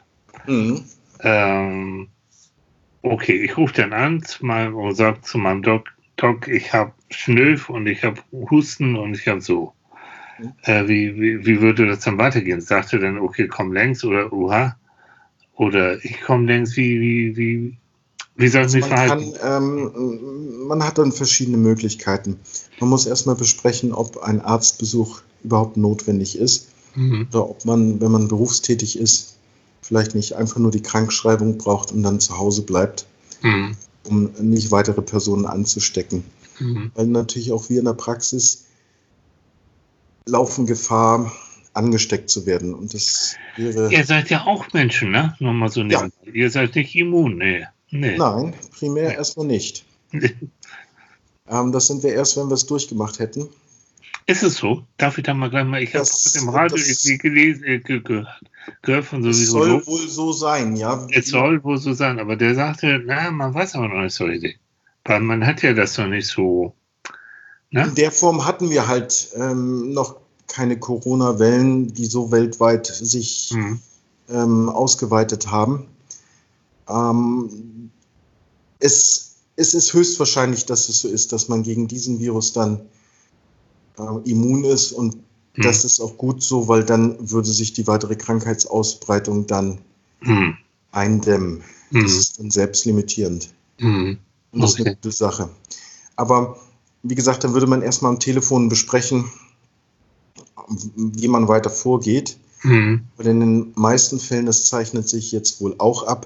Okay, ich rufe dann an und sage zu meinem Doc, ich habe Schnüff und ich habe Husten und ich habe so. Wie würde das dann weitergehen? Sagt er dann, okay, komm längs oder uha? Oder ich komme längs, wie soll ich mich verhalten? Man hat dann verschiedene Möglichkeiten. Man muss erstmal besprechen, ob ein Arztbesuch überhaupt notwendig ist. Oder ob man, wenn man berufstätig ist, vielleicht nicht einfach nur die Krankschreibung braucht und dann zu Hause bleibt, um nicht weitere Personen anzustecken. Weil natürlich auch wir in der Praxis laufen Gefahr, angesteckt zu werden. Und das wäre... Ihr seid ja auch Menschen, ne? Nur mal so nebenbei. Ja. Ihr seid nicht immun, ne? Nein, primär erstmal nicht. Das sind wir erst, wenn wir es durchgemacht hätten. Ist es so? Darf ich da mal gleich mal, ich habe im Radio gehört von Es soll wohl so sein, ja. Es soll wohl so sein, aber der sagte, man weiß aber noch nicht so richtig. Weil man hat ja das noch nicht so Ne? In der Form hatten wir halt noch keine Corona-Wellen, die so weltweit sich ausgeweitet haben. Es ist höchstwahrscheinlich, dass es so ist, dass man gegen diesen Virus dann immun ist, und das ist auch gut so, weil dann würde sich die weitere Krankheitsausbreitung dann eindämmen. Das ist dann selbstlimitierend. Und das ist eine gute Sache. Aber wie gesagt, dann würde man erstmal am Telefon besprechen, wie man weiter vorgeht. Weil in den meisten Fällen, das zeichnet sich jetzt wohl auch ab,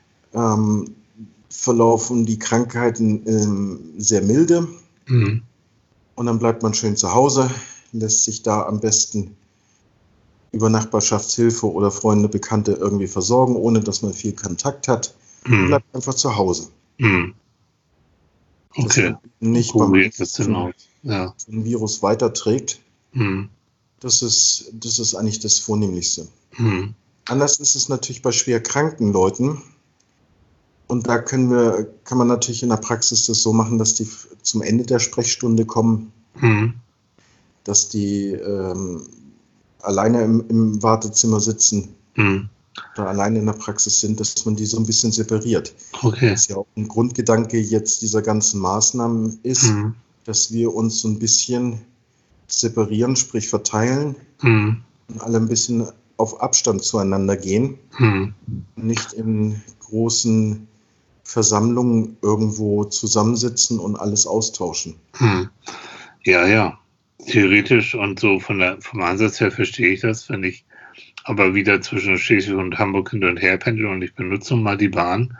verlaufen die Krankheiten sehr milde. Und dann bleibt man schön zu Hause, lässt sich da am besten über Nachbarschaftshilfe oder Freunde, Bekannte irgendwie versorgen, ohne dass man viel Kontakt hat. Bleibt einfach zu Hause. Okay. Nicht cool, beim den Virus weiterträgt. Das ist eigentlich das Vornehmlichste. Anders ist es natürlich bei schwer kranken Leuten. Und da kann man natürlich in der Praxis das so machen, dass die zum Ende der Sprechstunde kommen, dass die alleine im Wartezimmer sitzen oder alleine in der Praxis sind, dass man die so ein bisschen separiert. Okay. Das ist ja auch ein Grundgedanke jetzt dieser ganzen Maßnahmen ist, dass wir uns so ein bisschen separieren, sprich verteilen und alle ein bisschen auf Abstand zueinander gehen, nicht in großen Versammlungen irgendwo zusammensitzen und alles austauschen. Ja. Theoretisch und so vom Ansatz her verstehe ich das, wenn ich aber wieder zwischen Schleswig und Hamburg hin und her pendel und ich benutze mal die Bahn.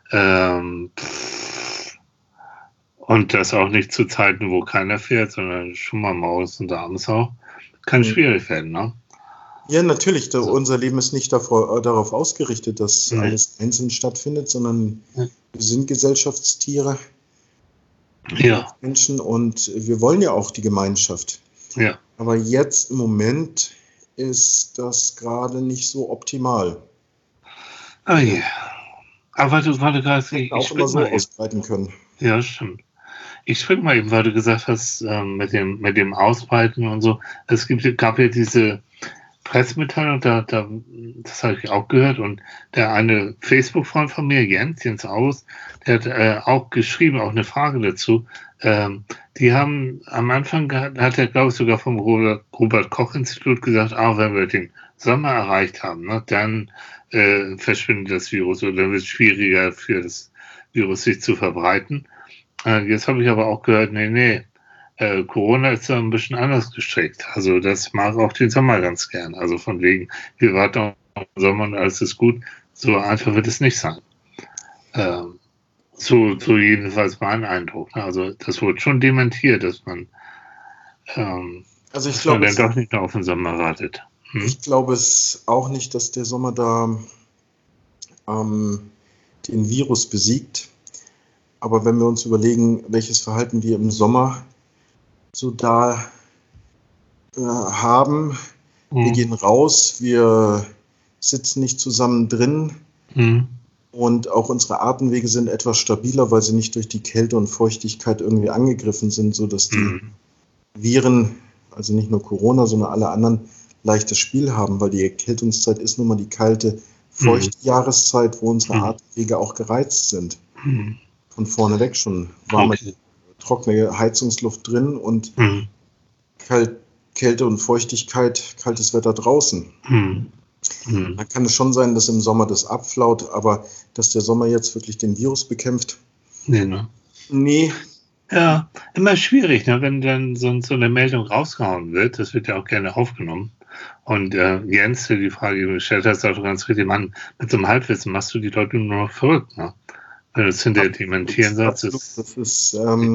Und das auch nicht zu Zeiten, wo keiner fährt, sondern schon mal morgens und abends auch. Kann schwierig werden, ne? Ja, natürlich. Unser Leben ist nicht darauf ausgerichtet, dass alles einzeln stattfindet, sondern wir sind Gesellschaftstiere, Menschen, und wir wollen ja auch die Gemeinschaft. Ja. Aber jetzt im Moment ist das gerade nicht so optimal. Ah ja. Aber du gerade ich auch immer so ausbreiten können. Ja, stimmt. Ich spring mal eben, weil du gesagt hast, mit dem Ausbreiten und so. Gab ja diese Pressemitteilung, das habe ich auch gehört, und der eine Facebook-Freund von mir, Jens Aus, der hat auch geschrieben, auch eine Frage dazu. Die haben am Anfang, hat er, glaube ich, sogar vom Robert-Koch-Institut gesagt, wenn wir den Sommer erreicht haben, ne, dann verschwindet das Virus oder dann wird es schwieriger für das Virus sich zu verbreiten. Jetzt habe ich aber auch gehört, nee, Corona ist da ein bisschen anders gestrickt. Also das mag auch den Sommer ganz gern. Also von wegen, wir warten auf den Sommer und alles ist gut. So einfach wird es nicht sein. So jedenfalls mein Eindruck. Also das wurde schon dementiert, dass man, ich glaube, dann doch nicht nur auf den Sommer wartet. Ich glaube es auch nicht, dass der Sommer da den Virus besiegt. Aber wenn wir uns überlegen, welches Verhalten wir im Sommer so da haben, wir gehen raus, wir sitzen nicht zusammen drin und auch unsere Atemwege sind etwas stabiler, weil sie nicht durch die Kälte und Feuchtigkeit irgendwie angegriffen sind, sodass die Viren, also nicht nur Corona, sondern alle anderen, leichtes Spiel haben, weil die Erkältungszeit ist nun mal die kalte, feuchte Jahreszeit, wo unsere Atemwege auch gereizt sind. Von vorne weg schon warme, trockene Heizungsluft drin und Kälte und Feuchtigkeit, kaltes Wetter draußen. Dann kann es schon sein, dass im Sommer das abflaut, aber dass der Sommer jetzt wirklich den Virus bekämpft? Nee. Ja, immer schwierig, ne? Wenn dann so eine Meldung rausgehauen wird, das wird ja auch gerne aufgenommen. Und Jens, der die Frage gestellt hat, sagt ganz richtig, Mann, mit so einem Halbwissen machst du die Leute nur noch verrückt, ne? Wenn du es hinterher dementieren sollst. Das ist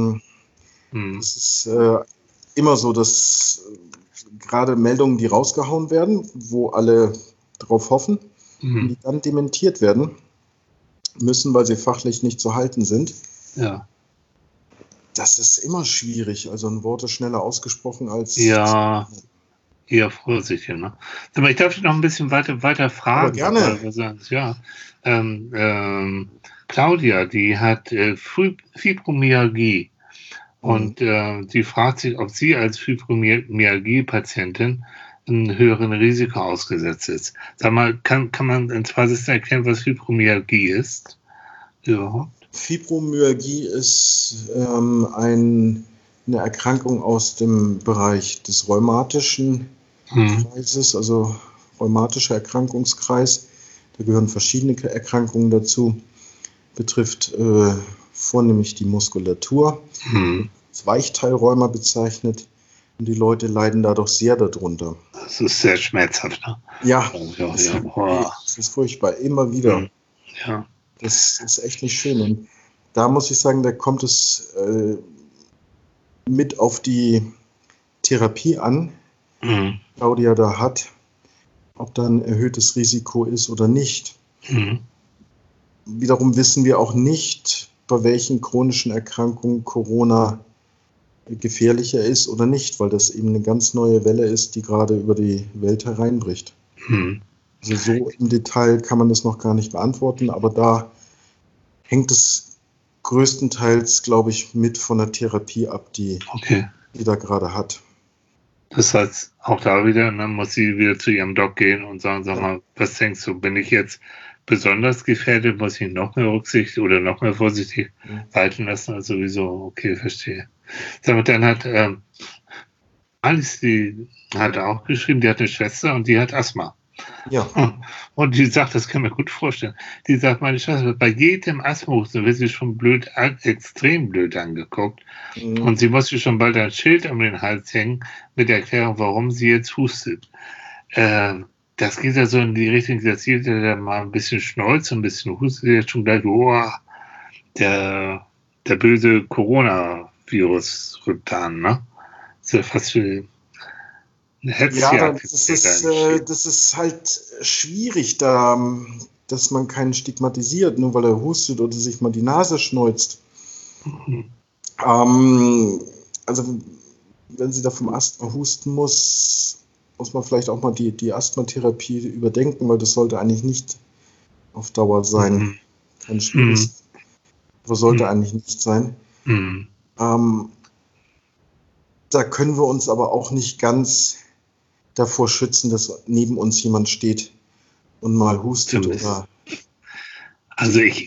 immer so, dass gerade Meldungen, die rausgehauen werden, wo alle drauf hoffen, die dann dementiert werden müssen, weil sie fachlich nicht zu halten sind. Ja. Das ist immer schwierig. Also ein Wort ist schneller ausgesprochen als... Ja, eher vorsichtig, ne? Aber ich darf dich noch ein bisschen weiter fragen. Aber gerne. Ja. Claudia, die hat Fibromyalgie Und sie fragt sich, ob sie als Fibromyalgie-Patientin einem höheren Risiko ausgesetzt ist. Sag mal, kann man in 2 Sätzen erklären, was Fibromyalgie ist? Überhaupt? Fibromyalgie ist eine Erkrankung aus dem Bereich des rheumatischen Kreises, also rheumatischer Erkrankungskreis. Da gehören verschiedene Erkrankungen dazu. Betrifft vornehmlich die Muskulatur. Als Weichteilrheuma bezeichnet. Und die Leute leiden dadurch sehr darunter. Das ist sehr schmerzhaft, ne? Ja, das ist furchtbar. Immer wieder. Ja. Das ist echt nicht schön. Und da muss ich sagen, da kommt es mit auf die Therapie an, Claudia da hat, ob da ein erhöhtes Risiko ist oder nicht. Wiederum wissen wir auch nicht, bei welchen chronischen Erkrankungen Corona gefährlicher ist oder nicht, weil das eben eine ganz neue Welle ist, die gerade über die Welt hereinbricht. Also so im Detail kann man das noch gar nicht beantworten, aber da hängt es größtenteils, glaube ich, mit von der Therapie ab, die da gerade hat. Das heißt, auch da wieder, dann muss sie wieder zu ihrem Doc gehen und sagen, sag mal, was denkst du, bin ich jetzt besonders gefährdet, muss ich noch mehr Rücksicht oder noch mehr vorsichtig walten lassen? Also sowieso, okay, verstehe. Sag mal, dann hat Alice, die hat auch geschrieben, die hat eine Schwester und die hat Asthma. Ja. Und die sagt, das kann man gut vorstellen. Die sagt, meine Schwester, bei jedem Asthmahusten wird sie schon extrem blöd angeguckt. Und sie muss sich schon bald ein Schild um den Hals hängen mit der Erklärung, warum sie jetzt hustet. Das geht ja so in die Richtung, dass jeder, der mal ein bisschen schneuzt, ein bisschen hustet, jetzt schon gleich, der böse Coronavirus rückt an, ne? Das ist ja fast wie ja, das ist halt schwierig, dass man keinen stigmatisiert, nur weil er hustet oder sich mal die Nase schneuzt. Also, wenn sie da vom Asthma husten muss man vielleicht auch mal die Asthmatherapie überdenken, weil das sollte eigentlich nicht auf Dauer sein. Kein schwieriges, aber sollte eigentlich nicht sein. Da können wir uns aber auch nicht ganz davor schützen, dass neben uns jemand steht und mal hustet oder. Also ich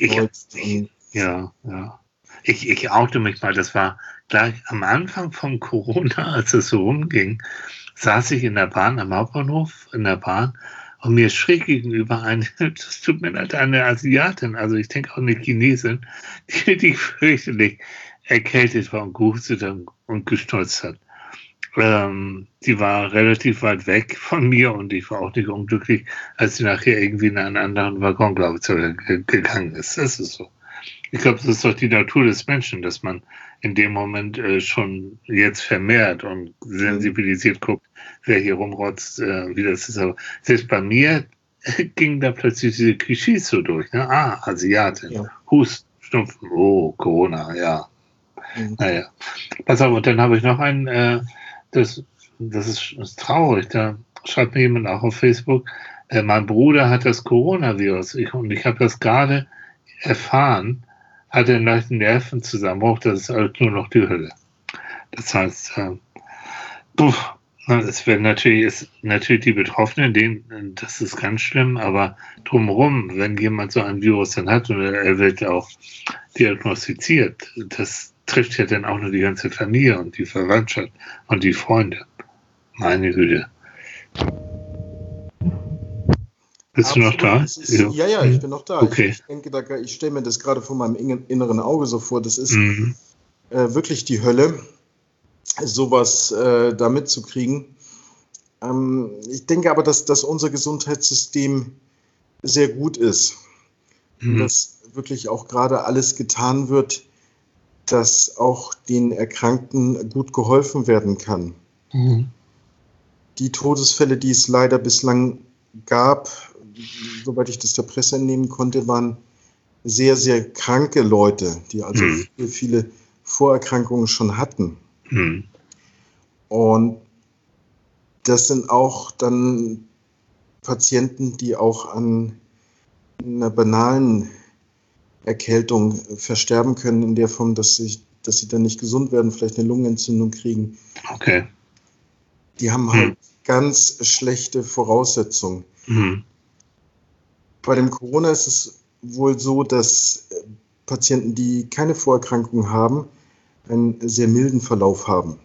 oute mich mal, das war gleich am Anfang von Corona, als es so rumging, saß ich in der Bahn am Hauptbahnhof, in der Bahn, und mir schräg gegenüber das tut mir leid, eine Asiatin, also ich denke auch eine Chinesin, die fürchterlich erkältet war und gehustet und gestolzt hat. Die war relativ weit weg von mir und ich war auch nicht unglücklich, als sie nachher irgendwie in einen anderen Waggon, glaube ich, gegangen ist. Das ist so. Ich glaube, das ist doch die Natur des Menschen, dass man in dem Moment schon jetzt vermehrt und sensibilisiert guckt, wer hier rumrotzt, wie das ist. Aber selbst bei mir gingen da plötzlich diese Klischees so durch. Ne? Asiatin, Husten, Schnupfen, Corona, ja. Naja. Pass auf, und dann habe ich noch einen, das ist traurig, da schreibt mir jemand auch auf Facebook, mein Bruder hat das Coronavirus und ich habe das gerade erfahren, hat einen leichten Nervenzusammenbruch, das ist halt nur noch die Hölle. Das heißt, es werden natürlich die Betroffenen, denen, das ist ganz schlimm, aber drumherum, wenn jemand so ein Virus dann hat und er wird auch diagnostiziert, das trifft ja dann auch nur die ganze Familie und die Verwandtschaft und die Freunde. Meine Güte. Bist du noch da? Ja, ich bin noch da. Okay. Ich denke, ich stelle mir das gerade vor meinem inneren Auge so vor. Das ist wirklich die Hölle, sowas da mitzukriegen. Ich denke aber, dass unser Gesundheitssystem sehr gut ist. Dass wirklich auch gerade alles getan wird, dass auch den Erkrankten gut geholfen werden kann. Die Todesfälle, die es leider bislang gab, soweit ich das der Presse entnehmen konnte, waren sehr, sehr kranke Leute, die also viele Vorerkrankungen schon hatten. Und das sind auch dann Patienten, die auch an einer banalen Erkältung versterben können, in der Form, dass dass sie dann nicht gesund werden, vielleicht eine Lungenentzündung kriegen. Okay. Die haben halt ganz schlechte Voraussetzungen. Bei dem Corona ist es wohl so, dass Patienten, die keine Vorerkrankungen haben, einen sehr milden Verlauf haben.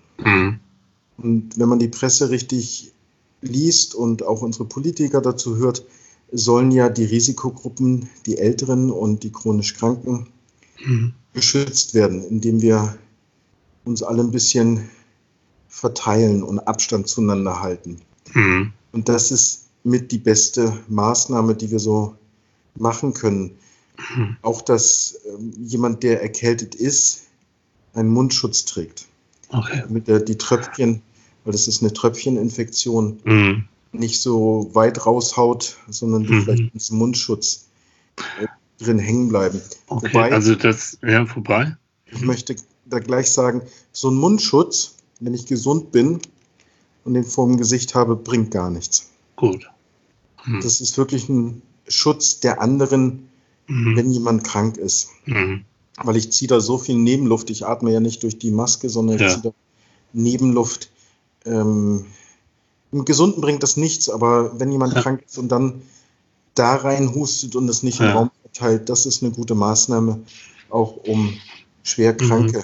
Und wenn man die Presse richtig liest und auch unsere Politiker dazu hört, sollen ja die Risikogruppen, die Älteren und die chronisch Kranken geschützt werden, indem wir uns alle ein bisschen verteilen und Abstand zueinander halten. Und das ist mit die beste Maßnahme, die wir so machen können. Auch, dass jemand, der erkältet ist, einen Mundschutz trägt. Okay. Damit er die Tröpfchen, weil das ist eine Tröpfcheninfektion, nicht so weit raushaut, sondern die vielleicht in diesem Mundschutz drin hängen bleiben. Okay, Wobei, also das wäre vorbei. Ich möchte da gleich sagen, so ein Mundschutz, wenn ich gesund bin und den vor dem Gesicht habe, bringt gar nichts. Gut. Das ist wirklich ein Schutz der anderen, wenn jemand krank ist. Weil ich ziehe da so viel Nebenluft. Ich atme ja nicht durch die Maske, sondern ich ziehe da Nebenluft. Im Gesunden bringt das nichts, aber wenn jemand krank ist und dann da rein hustet und es nicht im Raum verteilt, das ist eine gute Maßnahme, auch um schwer Kranke.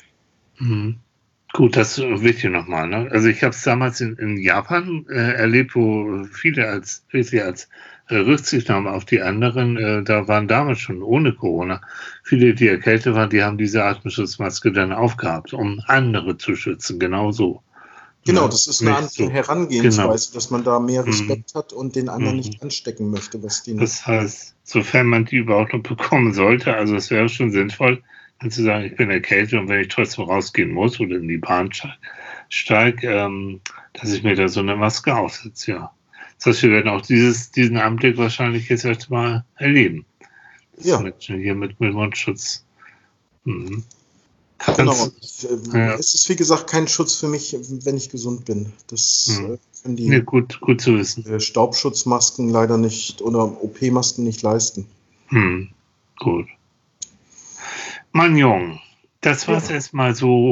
Gut, das ist wichtig nochmal. Ne? Also ich habe es damals in Japan erlebt, wo viele wirklich als Rücksichtnahme auf die anderen, da waren damals schon ohne Corona viele, die erkältet waren, die haben diese Atemschutzmaske dann aufgehabt, um andere zu schützen, genau so. Genau, das ist eine andere Herangehensweise, dass man da mehr Respekt hat und den anderen nicht anstecken möchte. Das heißt, sofern man die überhaupt noch bekommen sollte, also es wäre schon sinnvoll, dann zu sagen, ich bin erkältet und wenn ich trotzdem rausgehen muss oder in die Bahn steige, dass ich mir da so eine Maske aufsetze, ja. Das heißt, wir werden auch diesen Anblick wahrscheinlich jetzt erst mal erleben. Das Menschen hier mit Mundschutz. Genau. Es ist, wie gesagt, kein Schutz für mich, wenn ich gesund bin. Das können die gut zu wissen. Staubschutzmasken leider nicht oder OP-Masken nicht leisten. Gut. Mein Jung, das war es erstmal so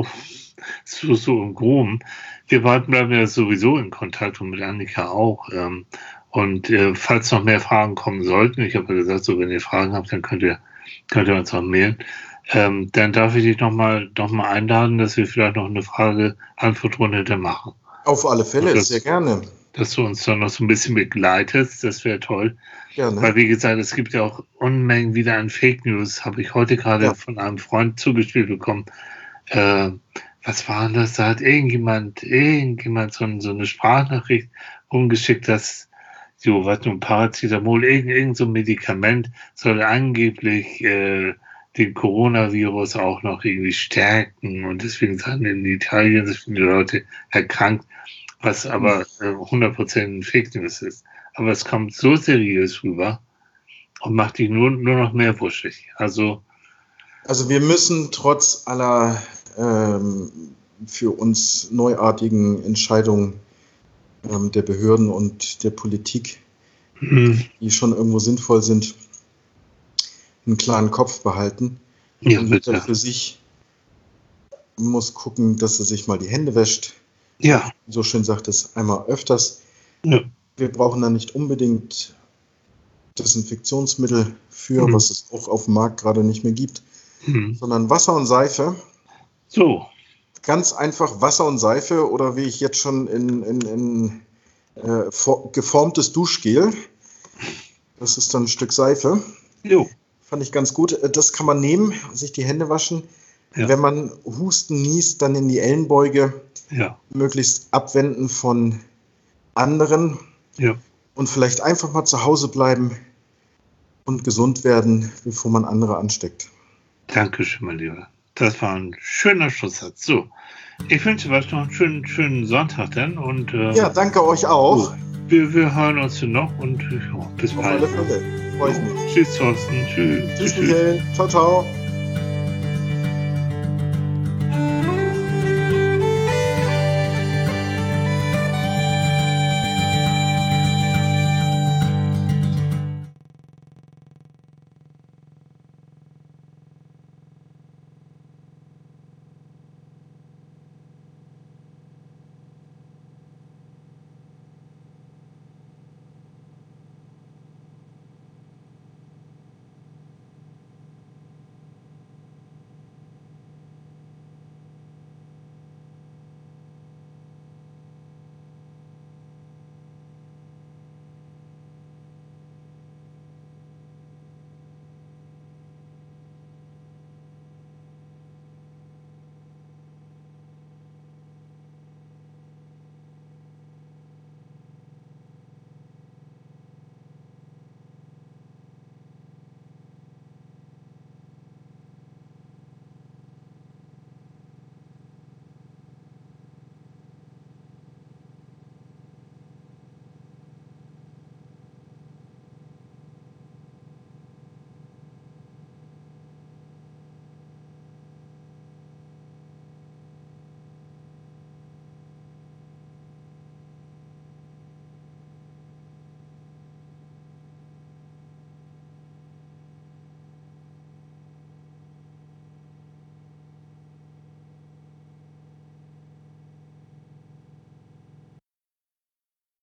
im Groben. Wir beiden bleiben ja sowieso in Kontakt und mit Annika auch. Und falls noch mehr Fragen kommen sollten, ich habe ja gesagt, so wenn ihr Fragen habt, dann könnt ihr uns auch mailen. Dann darf ich dich noch mal einladen, dass wir vielleicht noch eine Frage-Antwort-Runde machen. Auf alle Fälle, sehr gerne. Dass du uns dann noch so ein bisschen begleitest, das wäre toll. Gerne. Weil, wie gesagt, es gibt ja auch Unmengen wieder an Fake News, habe ich heute gerade von einem Freund zugespielt bekommen. Was war das? Da hat irgendjemand so eine Sprachnachricht rumgeschickt, dass ein Paracetamol, irgend so ein Medikament soll angeblich den Coronavirus auch noch irgendwie stärken und deswegen sind in Italien so viele Leute erkrankt, was aber 100% Fake News ist. Aber es kommt so seriös rüber und macht dich nur noch mehr wuschig. Also wir müssen trotz aller für uns neuartigen Entscheidungen der Behörden und der Politik, die schon irgendwo sinnvoll sind, einen klaren Kopf behalten. Ja, und jeder für sich muss gucken, dass er sich mal die Hände wäscht. Ja. So schön sagt es, einmal öfters. Ja. Wir brauchen da nicht unbedingt Desinfektionsmittel für, was es auch auf dem Markt gerade nicht mehr gibt, sondern Wasser und Seife. So. Ganz einfach Wasser und Seife oder wie ich jetzt schon in geformtes Duschgel. Das ist dann ein Stück Seife. Jo. Fand ich ganz gut. Das kann man nehmen, sich die Hände waschen. Ja. Wenn man husten, niest, dann in die Ellenbeuge möglichst abwenden von anderen. Ja. Und vielleicht einfach mal zu Hause bleiben und gesund werden, bevor man andere ansteckt. Dankeschön, mein Lieber. Das war ein schöner Schlusssatz. So, ich wünsche euch noch einen schönen Sonntag dann. Und, ja, danke euch auch. Wir hören uns noch und bis bald. Auf alle Fälle. Freue ich mich. Tschüss, Thorsten. Tschüss. Tschüss, Michael. Ciao, ciao.